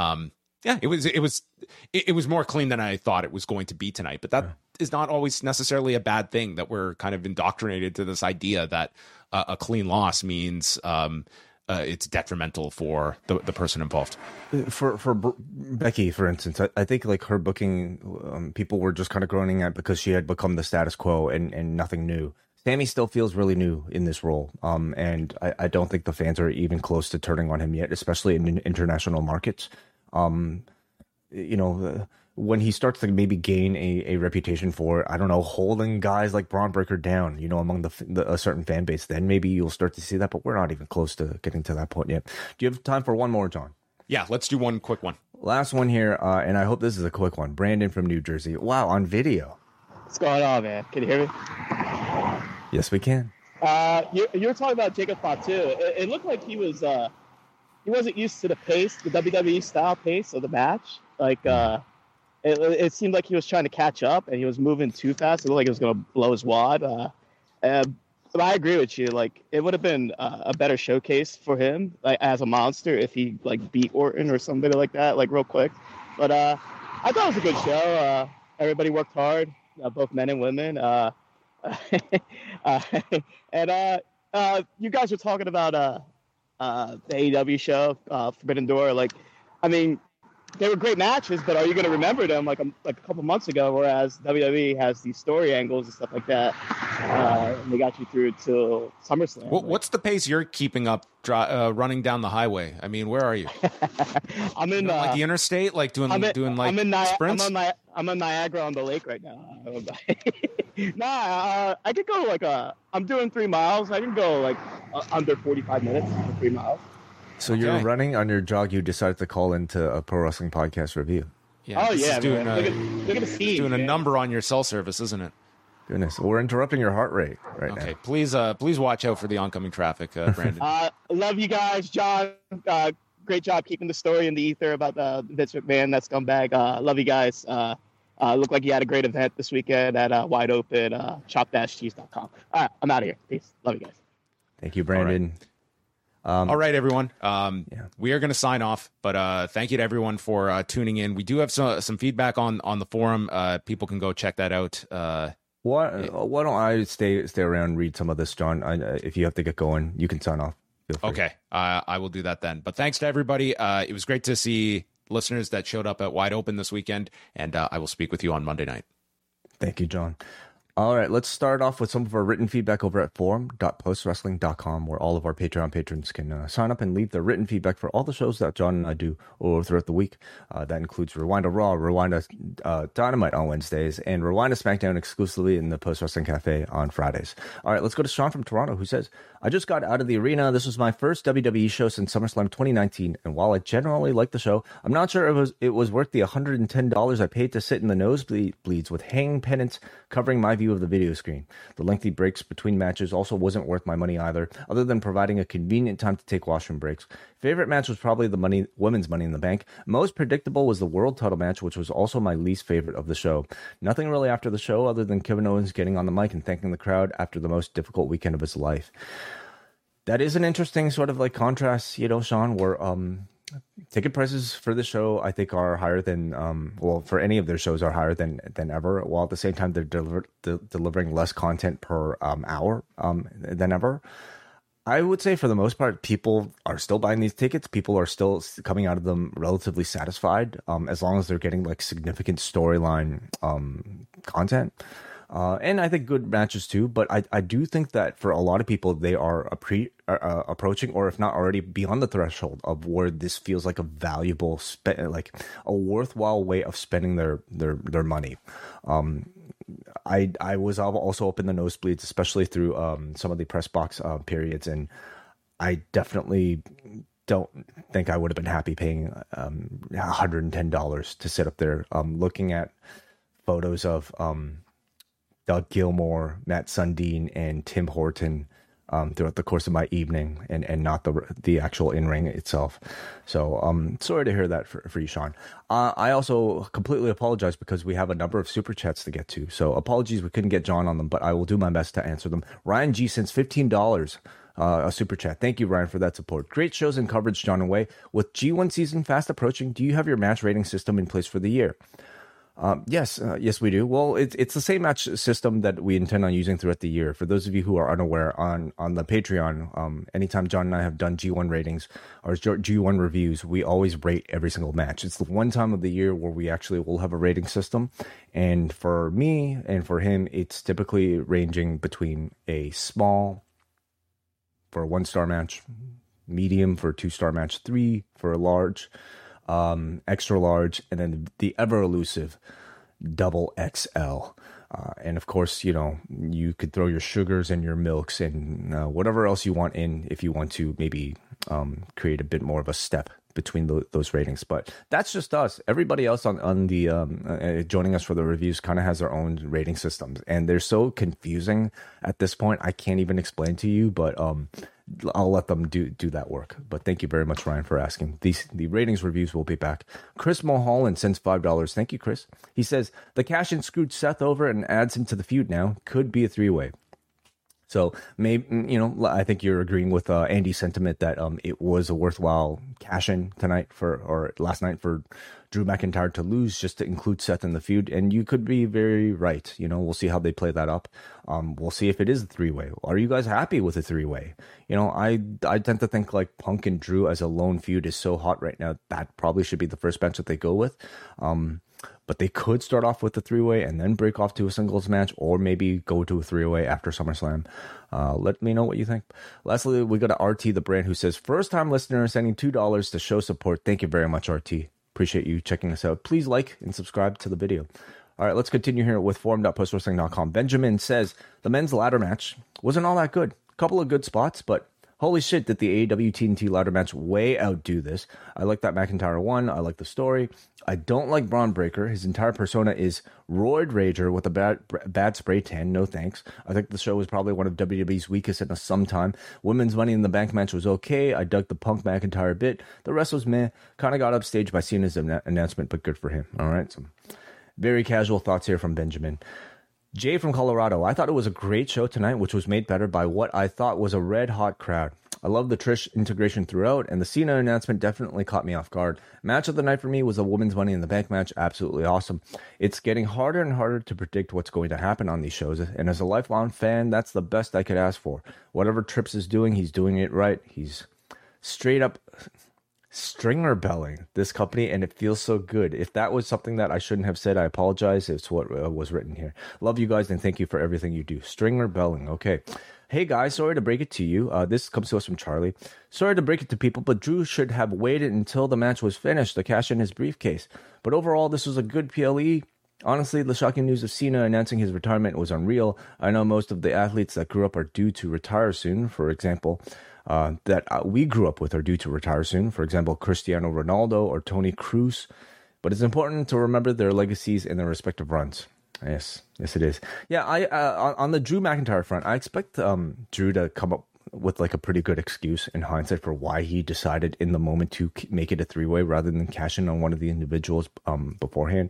it was more clean than I thought it was going to be tonight, but that is not always necessarily a bad thing, that we're kind of indoctrinated to this idea that a clean loss means it's detrimental for the person involved. For Becky, for instance, I think like her booking, people were just kind of groaning at because she had become the status quo and nothing new. Sami still feels really new in this role, and I don't think the fans are even close to turning on him yet, especially in international markets. When he starts to maybe gain a reputation for, I don't know, holding guys like Braun Breaker down, among a certain fan base, then maybe you'll start to see that, but we're not even close to getting to that point yet. Do you have time for one more, John? Yeah, let's do one quick one. Last one here, and I hope this is a quick one. Brandon from New Jersey. Wow, on video. What's going on, man? Can you hear me? Yes, we can. You were talking about Jacob Fatu. It looked like he wasn't used to the pace, the WWE style pace of the match. Like, it seemed like he was trying to catch up and he was moving too fast. It looked like he was going to blow his wad. But I agree with you. Like, it would have been a better showcase for him, like as a monster, if he like beat Orton or somebody like that, like real quick. But I thought it was a good show. Everybody worked hard, both men and women. And you guys were talking about the AEW show, Forbidden Door. Like, I mean, they were great matches, but are you going to remember them like a couple months ago? Whereas WWE has these story angles and stuff like that, and they got you through to SummerSlam. What's the pace you're keeping up running down the highway? I mean, where are you? I'm in like the interstate, like doing sprints. I'm in Niagara on the lake right now. I could go I'm doing 3 miles. I can go like under 45 minutes for 3 miles. So you're running on your jog. You decided to call into a pro wrestling podcast review. Yeah, look at the scene. Doing a number on your cell service, isn't it? Goodness, we're interrupting your heart rate right now. Okay, please watch out for the oncoming traffic, Brandon. Love you guys, John. Great job keeping the story in the ether about Vince McMahon, that scumbag. Love you guys. Looked like you had a great event this weekend at Wide Open, chop-cheese.com. All right, I'm out of here. Peace. Love you guys. Thank you, Brandon. All right, everyone. We are going to sign off, but thank you to everyone for tuning in. We do have some feedback on the forum. People can go check that out. Why don't I stay around and read some of this, John? If you have to get going, you can sign off. Okay, I will do that then. But thanks to everybody. It was great to see listeners that showed up at Wide Open this weekend, and I will speak with you on Monday night. Thank you, John. All right, let's start off with some of our written feedback over at forum.postwrestling.com, where all of our Patreon patrons can sign up and leave their written feedback for all the shows that John and I do throughout the week. That includes Rewind a Raw, Rewind a Dynamite on Wednesdays, and Rewind a SmackDown exclusively in the Post Wrestling Cafe on Fridays. All right, let's go to Sean from Toronto, who says, I just got out of the arena. This was my first WWE show since SummerSlam 2019, and while I generally like the show, I'm not sure it was worth the $110 I paid to sit in the nosebleeds with hanging pennants covering my view of the video screen. The lengthy breaks between matches also wasn't worth my money either, other than providing a convenient time to take washroom breaks. Favorite match was probably the women's Money in the Bank. Most predictable was the world title match, which was also my least favorite of the show. Nothing really after the show other than Kevin Owens getting on the mic and thanking the crowd after the most difficult weekend of his life. That is an interesting sort of like contrast, Sean, where ticket prices for the show, I think, are higher than, for any of their shows are higher than ever, while at the same time they're delivering less content per hour than ever. I would say for the most part, people are still buying these tickets. People are still coming out of them relatively satisfied, as long as they're getting like significant storyline content. And I think good matches too. But I do think that for a lot of people, they are approaching, or if not already beyond the threshold of where this feels like a valuable, like a worthwhile way of spending their money. I was also up in the nosebleeds, especially through some of the press box periods, and I definitely don't think I would have been happy paying $110 to sit up there looking at photos of Doug Gilmour, Matt Sundin, and Tim Horton throughout the course of my evening, and not the actual in-ring itself. So sorry to hear that for you, Sean. I also completely apologize because we have a number of super chats to get to. So apologies we couldn't get John on them, but I will do my best to answer them. Ryan G sends $15. A super chat. Thank you, Ryan, for that support. Great shows and coverage, John and Wai. With G1 season fast approaching, do you have your match rating system in place for the year? Yes, we do. Well, it's the same match system that we intend on using throughout the year. For those of you who are unaware, on the Patreon, anytime John and I have done G1 ratings or G1 reviews, we always rate every single match. It's the one time of the year where we actually will have a rating system. And for me and for him, it's typically ranging between a small for a 1-star match, medium for a 2-star match, 3 for a large, extra large, and then the ever elusive double XL. And of course, you could throw your sugars and your milks and whatever else you want in if you want to maybe create a bit more of a step between those ratings. But that's just us. Everybody else on the joining us for the reviews kind of has their own rating systems, and they're so confusing at this point. I can't even explain to you, but I'll let them do that work. But thank you very much, Ryan, for asking. The ratings reviews will be back. Chris Mulholland sends $5. Thank you, Chris. He says the cash-in screwed Seth over and adds him to the feud now. Could be a 3-way. So maybe, I think you're agreeing with Andy's sentiment that it was a worthwhile cash-in last night for Drew McIntyre to lose just to include Seth in the feud. And you could be very right. We'll see how they play that up. We'll see if it is a 3-way. Are you guys happy with a 3-way? I tend to think like Punk and Drew as a lone feud is so hot right now. That probably should be the first match that they go with. But they could start off with the 3-way and then break off to a singles match, or maybe go to a 3-way after SummerSlam. Let me know what you think. Lastly, we got to RT the Brand, who says, first-time listener sending $2 to show support. Thank you very much, RT. Appreciate you checking us out. Please like and subscribe to the video. All right, let's continue here with forum.postwrestling.com. Benjamin says, the men's ladder match wasn't all that good. A couple of good spots, but holy shit, did the AEW TNT ladder match way outdo this. I like that McIntyre won. I like the story. I don't like Braun Breaker. His entire persona is Roid Rager with a bad spray tan. No thanks. I think the show was probably one of WWE's weakest in some time. Women's Money in the Bank match was okay. I dug the Punk McIntyre bit. The rest was meh. Kind of got upstaged by Cena's announcement, but good for him. All right, some very casual thoughts here from Benjamin. Jay from Colorado, I thought it was a great show tonight, which was made better by what I thought was a red-hot crowd. I love the Trish integration throughout, and the Cena announcement definitely caught me off guard. Match of the night for me was a Women's Money in the Bank match. Absolutely awesome. It's getting harder and harder to predict what's going to happen on these shows, and as a lifelong fan, that's the best I could ask for. Whatever Trips is doing, he's doing it right. He's straight up stringer belling this company, and it feels so good. If that was something that I shouldn't have said, I apologize. It's what was written here. Love you guys, and thank you for everything you do. Stringer belling. Okay. Hey guys, sorry to break it to you. This comes to us from Charlie. Sorry to break it to people, but Drew should have waited until the match was finished to cash in his briefcase. But overall, this was a good PLE. Honestly, the shocking news of Cena announcing his retirement was unreal. I know most of the athletes that grew up are due to retire soon. For example, that we grew up with are due to retire soon. For example, Cristiano Ronaldo or Toni Kroos. But it's important to remember their legacies in their respective runs. Yes, it is. Yeah, on the Drew McIntyre front, I expect Drew to come up with like a pretty good excuse in hindsight for why he decided in the moment to make it a 3-way rather than cash in on one of the individuals beforehand.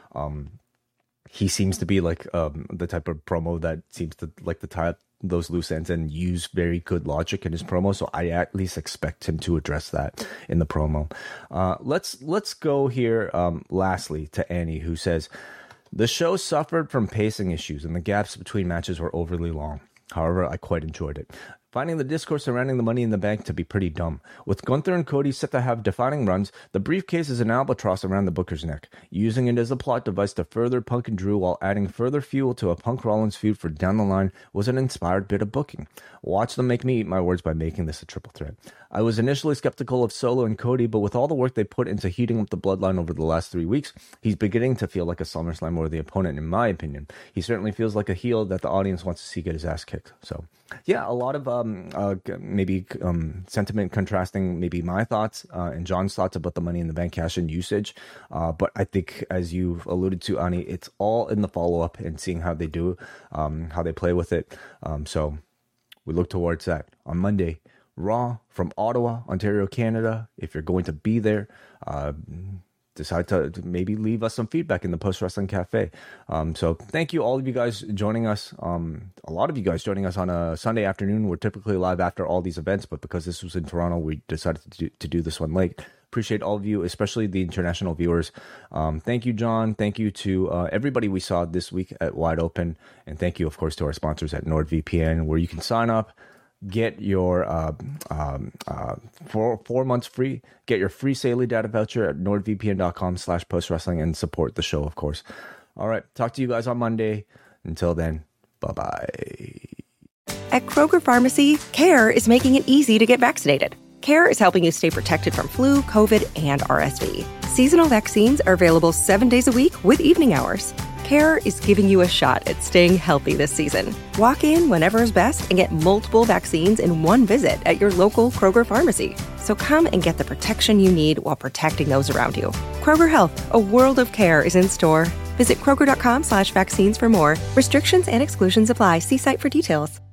He seems to be like the type of promo that seems to like to tie up those loose ends and use very good logic in his promo. So I at least expect him to address that in the promo. Let's go here. Lastly, to Annie, who says, the show suffered from pacing issues and the gaps between matches were overly long. However, I quite enjoyed it. finding the discourse surrounding the Money in the Bank to be pretty dumb. With Gunther and Cody set to have defining runs, the briefcase is an albatross around the Booker's neck, using it as a plot device to further Punk and Drew while adding further fuel to a Punk Rollins feud for down the line was an inspired bit of booking. Watch them make me eat my words by making this a triple threat. I was initially skeptical of Solo and Cody, but with all the work they put into heating up the bloodline over the last 3 weeks, he's beginning to feel like a SummerSlam-worthy opponent, in my opinion. He certainly feels like a heel that the audience wants to see get his ass kicked. So, yeah, a lot of sentiment contrasting maybe my thoughts and John's thoughts about the Money in the Bank cash-in usage. But I think, as you've alluded to, Ani, it's all in the follow-up and seeing how they do, how they play with it. So we look towards that on Monday. Raw from Ottawa, Ontario, Canada. If you're going to be there, decide to maybe leave us some feedback in the Post Wrestling Cafe. So thank you, all of you guys joining us. A lot of you guys joining us on a Sunday afternoon. We're typically live after all these events, but because this was in Toronto, we decided to do this one late. Appreciate all of you, especially the international viewers. Thank you, John. Thank you to everybody we saw this week at Wide Open. And thank you, of course, to our sponsors at NordVPN, where you can sign up, get your 4 months free, get your free Saley data voucher at nordvpn.com/postwrestling and support the show, of course. All right. Talk to you guys on Monday. Until then, bye-bye. At Kroger Pharmacy, CARE is making it easy to get vaccinated. CARE is helping you stay protected from flu, COVID, and RSV. Seasonal vaccines are available 7 days a week with evening hours. CARE is giving you a shot at staying healthy this season. Walk in whenever is best and get multiple vaccines in one visit at your local Kroger pharmacy. So come and get the protection you need while protecting those around you. Kroger Health, a world of care is in store. Visit Kroger.com/vaccines for more. Restrictions and exclusions apply. See site for details.